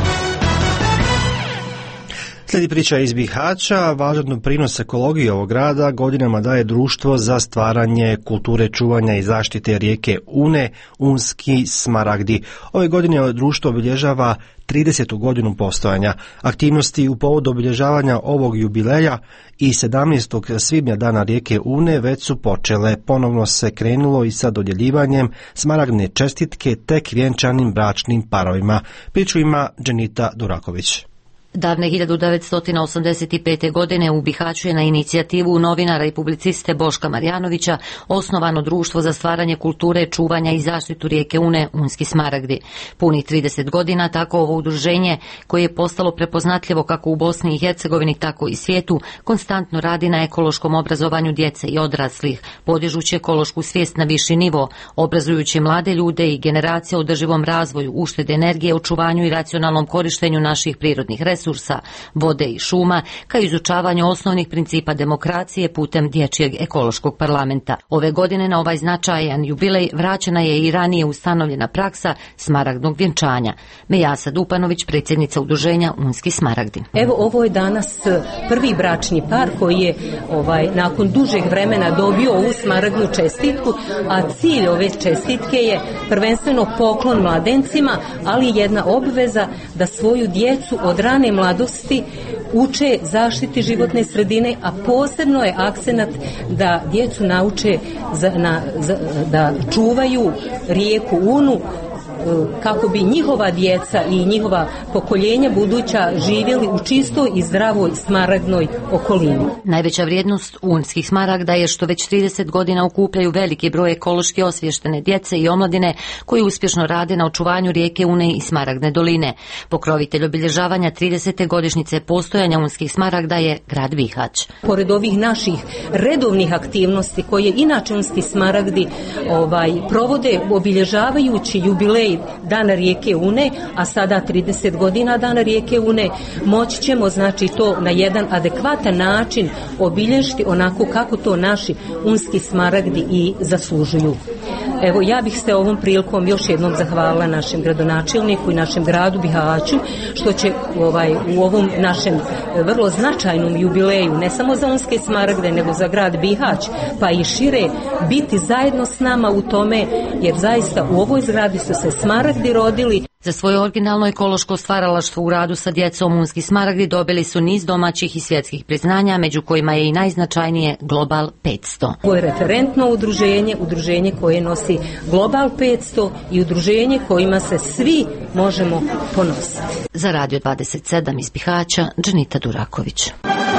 Slijedi priča iz Bihaća. Važan prinos ekologiji ovog grada godinama daje Društvo za stvaranje kulture čuvanja i zaštite rijeke Une, Unski Smaragdi. Ove godine društvo obilježava tridesetu godinu postojanja. Aktivnosti u povodu obilježavanja ovog jubileja i sedamnaestog svibnja dana rijeke Une već su počele. Ponovno se krenulo i sa dodjeljivanjem smaragdne čestitke tek vjenčanim bračnim parovima. Priču ima Dženita Duraković. Davne hiljadu devetsto osamdeset pete. godine u Bihaću je na inicijativu novinara i publiciste Boška Marjanovića osnovano Društvo za stvaranje kulture, čuvanja i zaštitu rijeke Une, Unski Smaragdi. Punih trideset godina tako ovo udruženje, koje je postalo prepoznatljivo kako u Bosni i Hercegovini, tako i svijetu, konstantno radi na ekološkom obrazovanju djece i odraslih, podižući ekološku svijest na viši nivo, obrazujući mlade ljude i generacije o održivom razvoju, uštede energije, očuvanju i racionalnom korištenju naših prirodnih resursa, resursa, vode i šuma, kao i izučavanju osnovnih principa demokracije putem dječjeg ekološkog parlamenta. Ove godine na ovaj značajan jubilej vraćena je i ranije ustanovljena praksa smaragdnog vjenčanja. Mejasa Dupanović, predsjednica udruženja Unski smaragdi. Evo, ovo je danas prvi bračni par koji je ovaj, nakon dužeg vremena dobio ovu smaragdnu čestitku, a cilj ove čestitke je prvenstveno poklon mladencima, ali jedna obveza da svoju djecu od rane mladosti uče zaštiti životne sredine, a posebno je akcenat da djecu nauče za, na, za, da čuvaju rijeku Unu, kako bi njihova djeca i njihova pokoljenja buduća živjeli u čistoj i zdravoj smaragdnoj okolini. Najveća vrijednost unskih smaragda je što već trideset godina okupljaju veliki broj ekološki osviještene djece i omladine koji uspješno rade na očuvanju rijeke Une i Smaragdne doline. Pokrovitelj obilježavanja tridesete godišnjice postojanja unskih smaragda je grad Bihać. Pored ovih naših redovnih aktivnosti koje inače unski smaragdi ovaj, provode obilježavajući jubilej Dana rijeke Une, a sada trideset godina Dana rijeke Une, moći ćemo znači to na jedan adekvatan način obilježiti onako kako to naši unski smaragdi i zaslužuju. Evo, ja bih se ovom prilikom još jednom zahvalila našem gradonačelniku i našem gradu Bihaću što će ovaj, u ovom našem vrlo značajnom jubileju, ne samo za unske smaragde, nego za grad Bihać, pa i šire, biti zajedno s nama u tome, jer zaista u ovoj zgradi su se smaragdi rodili. Za svoje originalno ekološko stvaralaštvo u radu sa djecom unski smaragdi dobili su niz domaćih i svjetskih priznanja, među kojima je i najznačajnije Global petsto. Ovo je referentno udruženje, udruženje koje nosi Global petsto i udruženje kojima se svi možemo ponositi. Za Radio dvadeset sedam iz Bihaća, Dženita Duraković.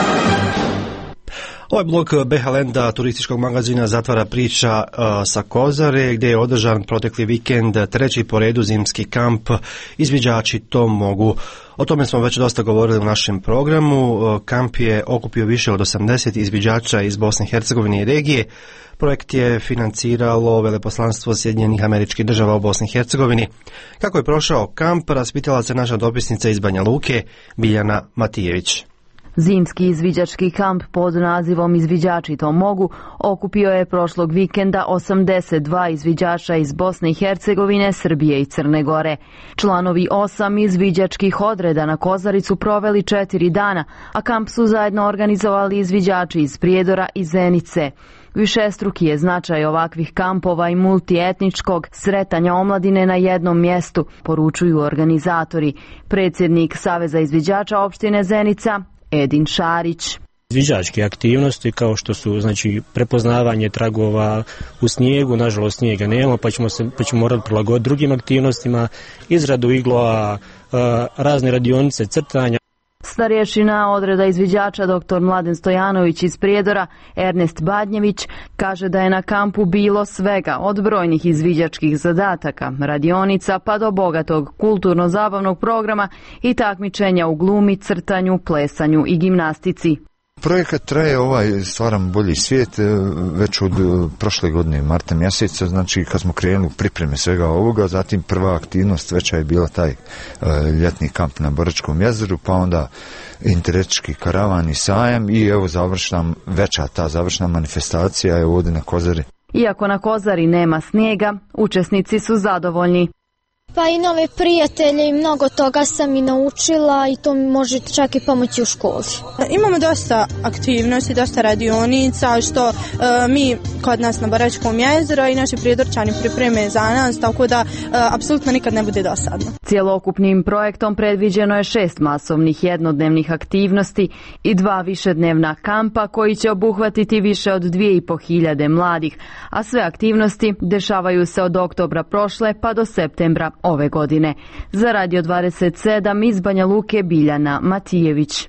Ovaj blok Behalenda turističkog magazina zatvara priča uh, sa Kozare, gdje je održan protekli vikend treći po redu zimski kamp Izviđači to mogu. O tome smo već dosta govorili u našem programu. Uh, kamp je okupio više od osamdeset izviđača iz Bosne i Hercegovine i regije. Projekt je financiralo Veleposlanstvo Sjedinjenih Američkih Država u Bosni i Hercegovini. Kako je prošao kamp, raspitala se naša dopisnica iz Banja Luke, Biljana Matijević. Zimski izviđački kamp pod nazivom Izviđači to mogu okupio je prošlog vikenda osamdeset dva izviđača iz Bosne i Hercegovine, Srbije i Crne Gore. Članovi osam izviđačkih odreda na Kozaricu proveli četiri dana, a kamp su zajedno organizovali izviđači iz Prijedora i Zenice. Višestruki je značaj ovakvih kampova i multietničkog sretanja omladine na jednom mjestu, poručuju organizatori. Predsjednik Saveza izviđača opštine Zenica, Edin Šarić. Izviđačke aktivnosti kao što su znači prepoznavanje tragova u snijegu, nažalost snijega nema, pa ćemo se pa ćemo morati prilagoditi drugim aktivnostima, izradu iglova, razne radionice crtanja. Starješina odreda izviđača doktor Mladen Stojanović iz Prijedora, Ernest Badnjević, kaže da je na kampu bilo svega, od brojnih izviđačkih zadataka, radionica pa do bogatog kulturno-zabavnog programa i takmičenja u glumi, crtanju, plesanju i gimnastici. Projekat traje ovaj Stvaram bolji svijet već od prošle godine marta mjeseca, znači kad smo krenuli u pripreme svega ovoga, zatim prva aktivnost veća je bila taj ljetni kamp na Boračkom jezeru, pa onda interetički karavan i sajam i evo završna, veća ta završna manifestacija je ovdje na Kozari. Iako na Kozari nema snijega, učesnici su zadovoljni. Pa i nove prijatelje i mnogo toga sam i naučila i to mi može čak i pomoći u školi. Imamo dosta aktivnosti, dosta radionica što e, mi kod nas na Boračkom jezeru i naši prijedorčani pripreme za nas, tako da e, apsolutno nikad ne bude dosadno. Cijelokupnim projektom predviđeno je šest masovnih jednodnevnih aktivnosti i dva višednevna kampa koji će obuhvatiti više od dvije i po hiljade mladih, a sve aktivnosti dešavaju se od oktobra prošle pa do septembra ove godine. Za Radio dvadeset sedam iz Banja Luke, Biljana Matijević.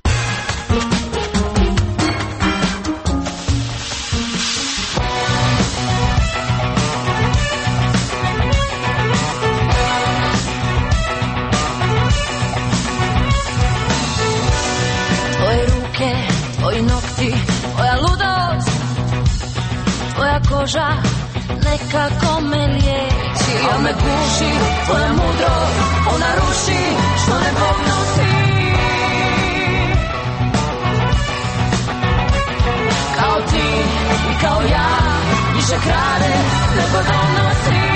Tvoje ruke, tvoji nokti, tvoja ludost, tvoja koža nekako me liječi, a me guši tvoja mudrost, ona ruši što ne Bog nosi. kao ja, više krade nego donosi.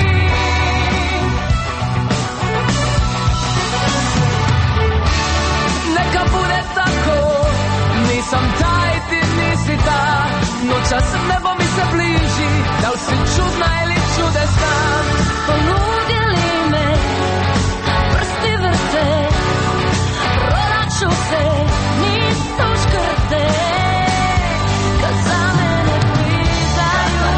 Neka bude tako, nisam taj, ti nisi ta, noćas nebo mi se bliži, da li si čudna ili čudesna? Poludjeli me, prsti vrte, pronaću se, nisu škrte, kad za mene pitaju.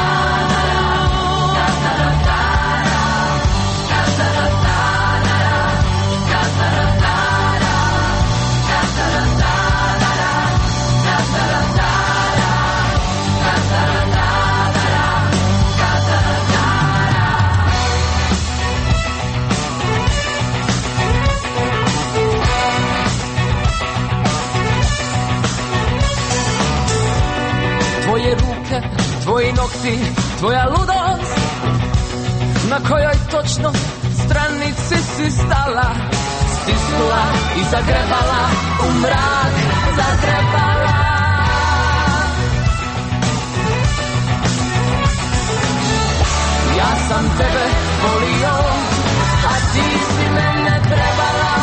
Tvoje ruke, tvoji nokti, tvoja ludost, na kojoj točno stranici si stala, stisnula i zagrebala, u mrak zagrebala. Ja sam tebe volio, a ti si mene trebala.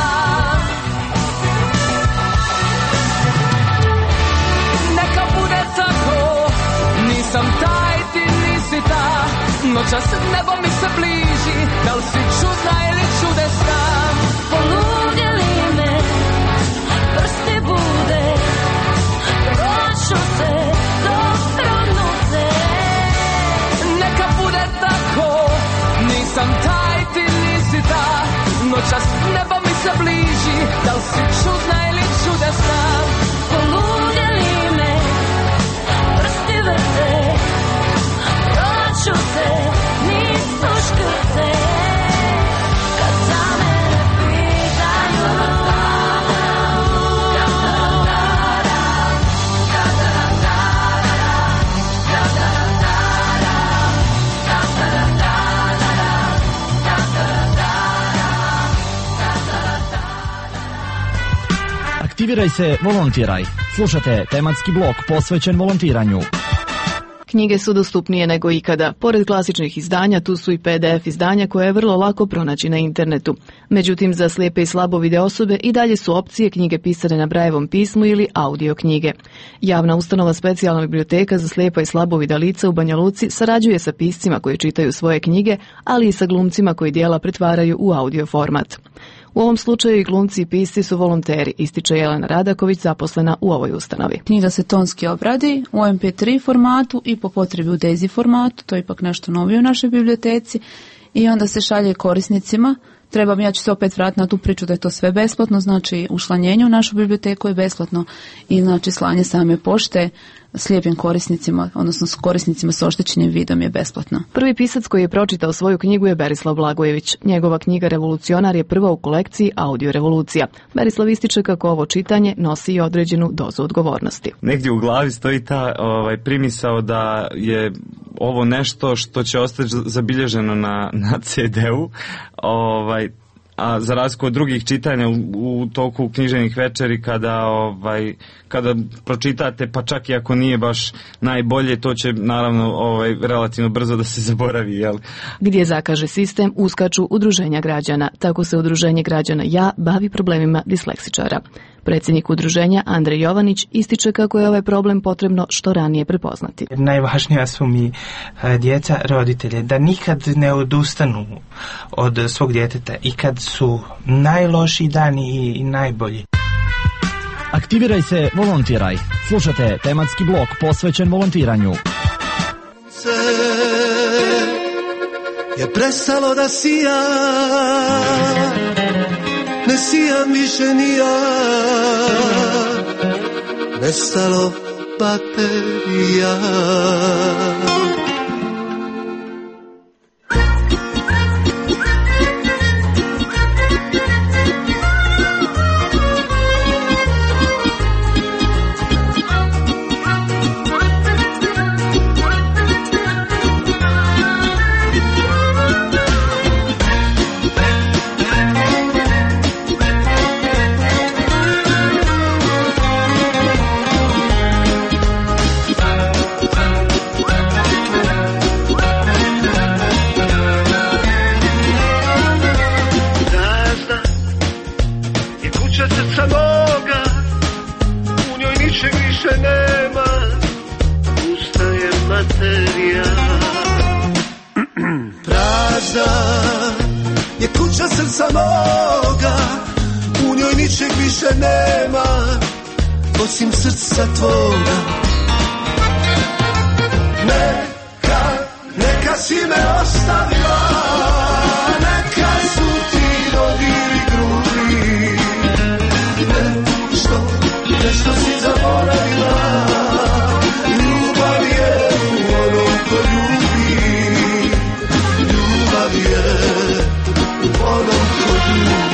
Neka bude tako, nisam taj, ti nisi ta, noćas nebo mi se bliži, da li si čudna ili čudesna? Poludjeli me, prsti bude, proću se, dohronu se. Neka bude tako, nisam taj, ti nisi ta, noćas nebo mi se bliži, da li si čudna ili čudesna? Poludjeli me, prsti vrte, pronaću se, nisu škrte, kad za mene pitaju. Aktiviraj se, volontiraj. Slušate tematski blok posvećen volontiranju. Knjige su dostupnije nego ikada. Pored klasičnih izdanja, tu su i P D F izdanja koje je vrlo lako pronaći na internetu. Međutim, za slijepe i slabovide osobe i dalje su opcije knjige pisane na Braillevom pismu ili audio knjige. Javna ustanova Specijalna biblioteka za slijepa i slabovida lica u Banja Luci sarađuje sa piscima koji čitaju svoje knjige, ali i sa glumcima koji dijela pretvaraju u audio format. U ovom slučaju i glumci i pisci su volonteri, ističe Jelena Radaković, zaposlena u ovoj ustanovi. Knjiga se tonski obradi u em pe tri formatu i po potrebi u DAISY formatu, to je ipak nešto novije u našoj biblioteci, i onda se šalje korisnicima. Trebam, ja ću se opet vratiti na tu priču da je to sve besplatno, znači učlanjenje u našu biblioteku je besplatno i znači slanje same pošte slijepim korisnicima, odnosno s korisnicima s oštećenim vidom je besplatno. Prvi pisac koji je pročitao svoju knjigu je Berislav Blagojević. Njegova knjiga Revolucionar je prva u kolekciji Audio revolucija. Berislav ističe kako ovo čitanje nosi i određenu dozu odgovornosti. Negdje u glavi stoji ta ovaj, primisao da je ovo nešto što će ostati zabilježeno na, na ce de u, ovaj, a za razliku od drugih čitanja u, u toku književnih večeri kada ovaj kada pročitate, pa čak i ako nije baš najbolje, to će naravno ovaj relativno brzo da se zaboravi, jel? Gdje zakaže sistem, uskaču udruženja građana. Tako se udruženje građana Ja bavi problemima disleksičara. Predsjednik udruženja Andrej Jovanić ističe kako je ovaj problem potrebno što ranije prepoznati. Najvažnija su mi djeca, roditelje, da nikad ne odustanu od svog djeteta i kad su najlošiji dani i najbolji. Aktiviraj se, volontiraj. Slušate tematski blok posvećen volontiranju. Se je prestalo da sija, ne sijam više ni ja, nestalo baterija. srca moga, u njoj ničeg više nema osim srca tvoga. Neka, neka si me ostavila, neka su ti dodiri grubi, nešto, nešto si zaboravila. Ljubav je u onom ko ljubi, ljubav je u onom ko ljubi.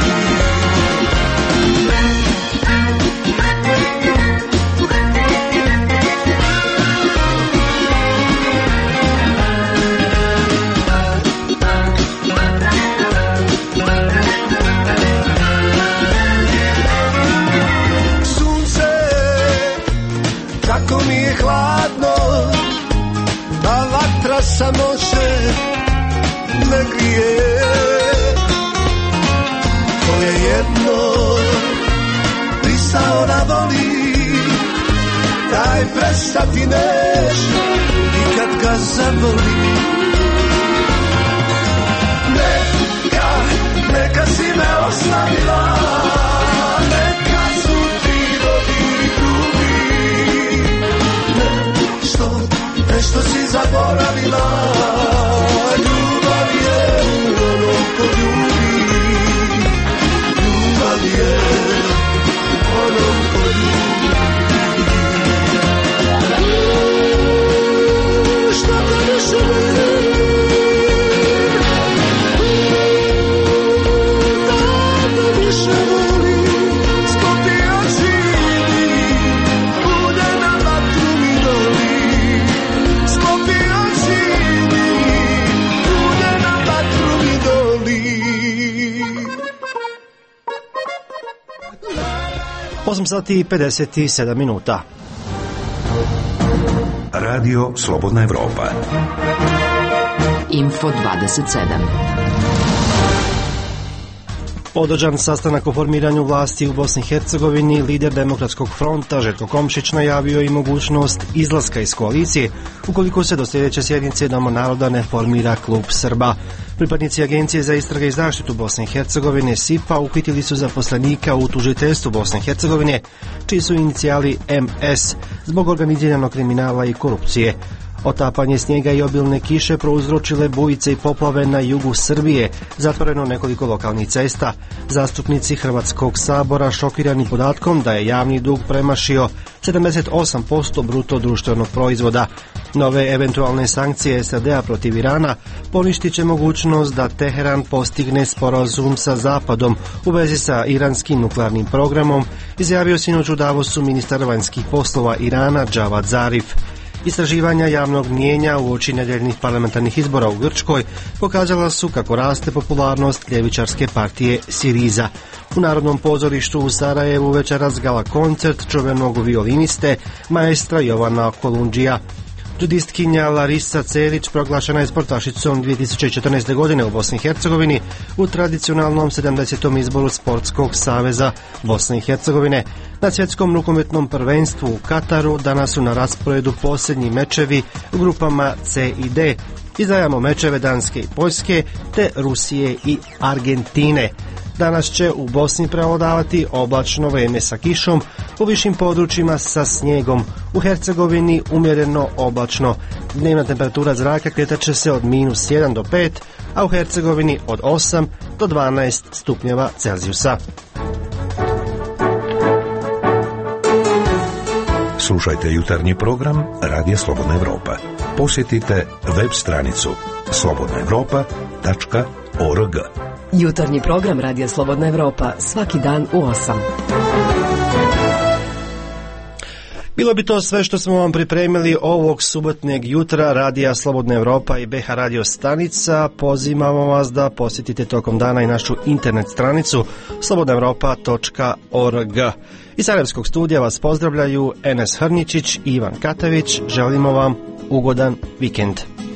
Kako mi je hladno, a vatra samoće ne grije. To je jedno, pristao na voli, taj prestati neće i kad ga zavoli. Neka, neka si me ostavila, neka su ti dodiri grubi, nešto, nešto si zaboravila. Ljubav je u onom ko ljubi, ljubav je u onom ko ljubi. Šta te više voli, da te više voli, skopio zimi, bude na vatru mi doli. Skopio zimi, bude na vatru mi doli. osam sati i pedeset sedam minuta. Radio Slobodna Evropa. Info dvadeset sedam. Održan sastanak o formiranju vlasti u Bosni i Hercegovini, lider Demokratskog fronta Željko Komšić najavio i mogućnost izlaska iz koalicije ukoliko se do sljedeće sjednice Doma naroda ne formira klub Srba. Pripadnici Agencije za istrage i zaštitu Bosne i Hercegovine S I P-a uhitili su zaposlenika u tužiteljstvu Bosne i Hercegovine, čiji su inicijali M S, zbog organiziranog kriminala i korupcije. Otapanje snijega i obilne kiše prouzročile bujice i poplave na jugu Srbije, zatvoreno nekoliko lokalnih cesta. Zastupnici Hrvatskog sabora šokirani podatkom da je javni dug premašio sedamdeset osam posto bruto društvenog proizvoda. Nove eventualne sankcije S A D-a protiv Irana poništit će mogućnost da Teheran postigne sporazum sa Zapadom u vezi sa iranskim nuklearnim programom, izjavio sinoć u Davosu ministar vanjskih poslova Irana Džavad Zarif. Istraživanja javnog mnijenja uoči nedeljnih parlamentarnih izbora u Grčkoj pokazala su kako raste popularnost ljevičarske partije Siriza. U Narodnom pozorištu u Sarajevu večeras gala koncert čuvenog violiniste maestra Jovana Kolundžija. Judistkinja Larisa Celić proglašena je sportašicom dvije tisuće četrnaeste. godine u Bosni i Hercegovini u tradicionalnom sedamdesetom izboru Sportskog saveza Bosne i Hercegovine. Na svjetskom rukometnom prvenstvu u Kataru danas su na rasporedu posljednji mečevi u grupama C i D. Izdajamo mečeve Danske i Poljske te Rusije i Argentine. Danas će u Bosni prevladavati oblačno vrijeme sa kišom, u višim područjima sa snijegom, u Hercegovini umjereno oblačno. Dnevna temperatura zraka kretat će se od minus jedan do pet, a u Hercegovini od osam do dvanaest stupnjeva Celzijusa. Slušajte jutarnji program Radija Slobodna Evropa. Posjetite web stranicu slobodna evropa tačka org. Jutarnji program Radija Slobodna Evropa svaki dan u osam. Bilo bi to sve što smo vam pripremili ovog subotnjeg jutra. Radija Slobodna Evropa i B H radio stanica. Pozivamo vas da posjetite tokom dana i našu internet stranicu slobodna evropa tačka org. Iz Sarajevskog studija vas pozdravljaju Enes Hrničić i Ivan Katavić. Želimo vam ugodan vikend.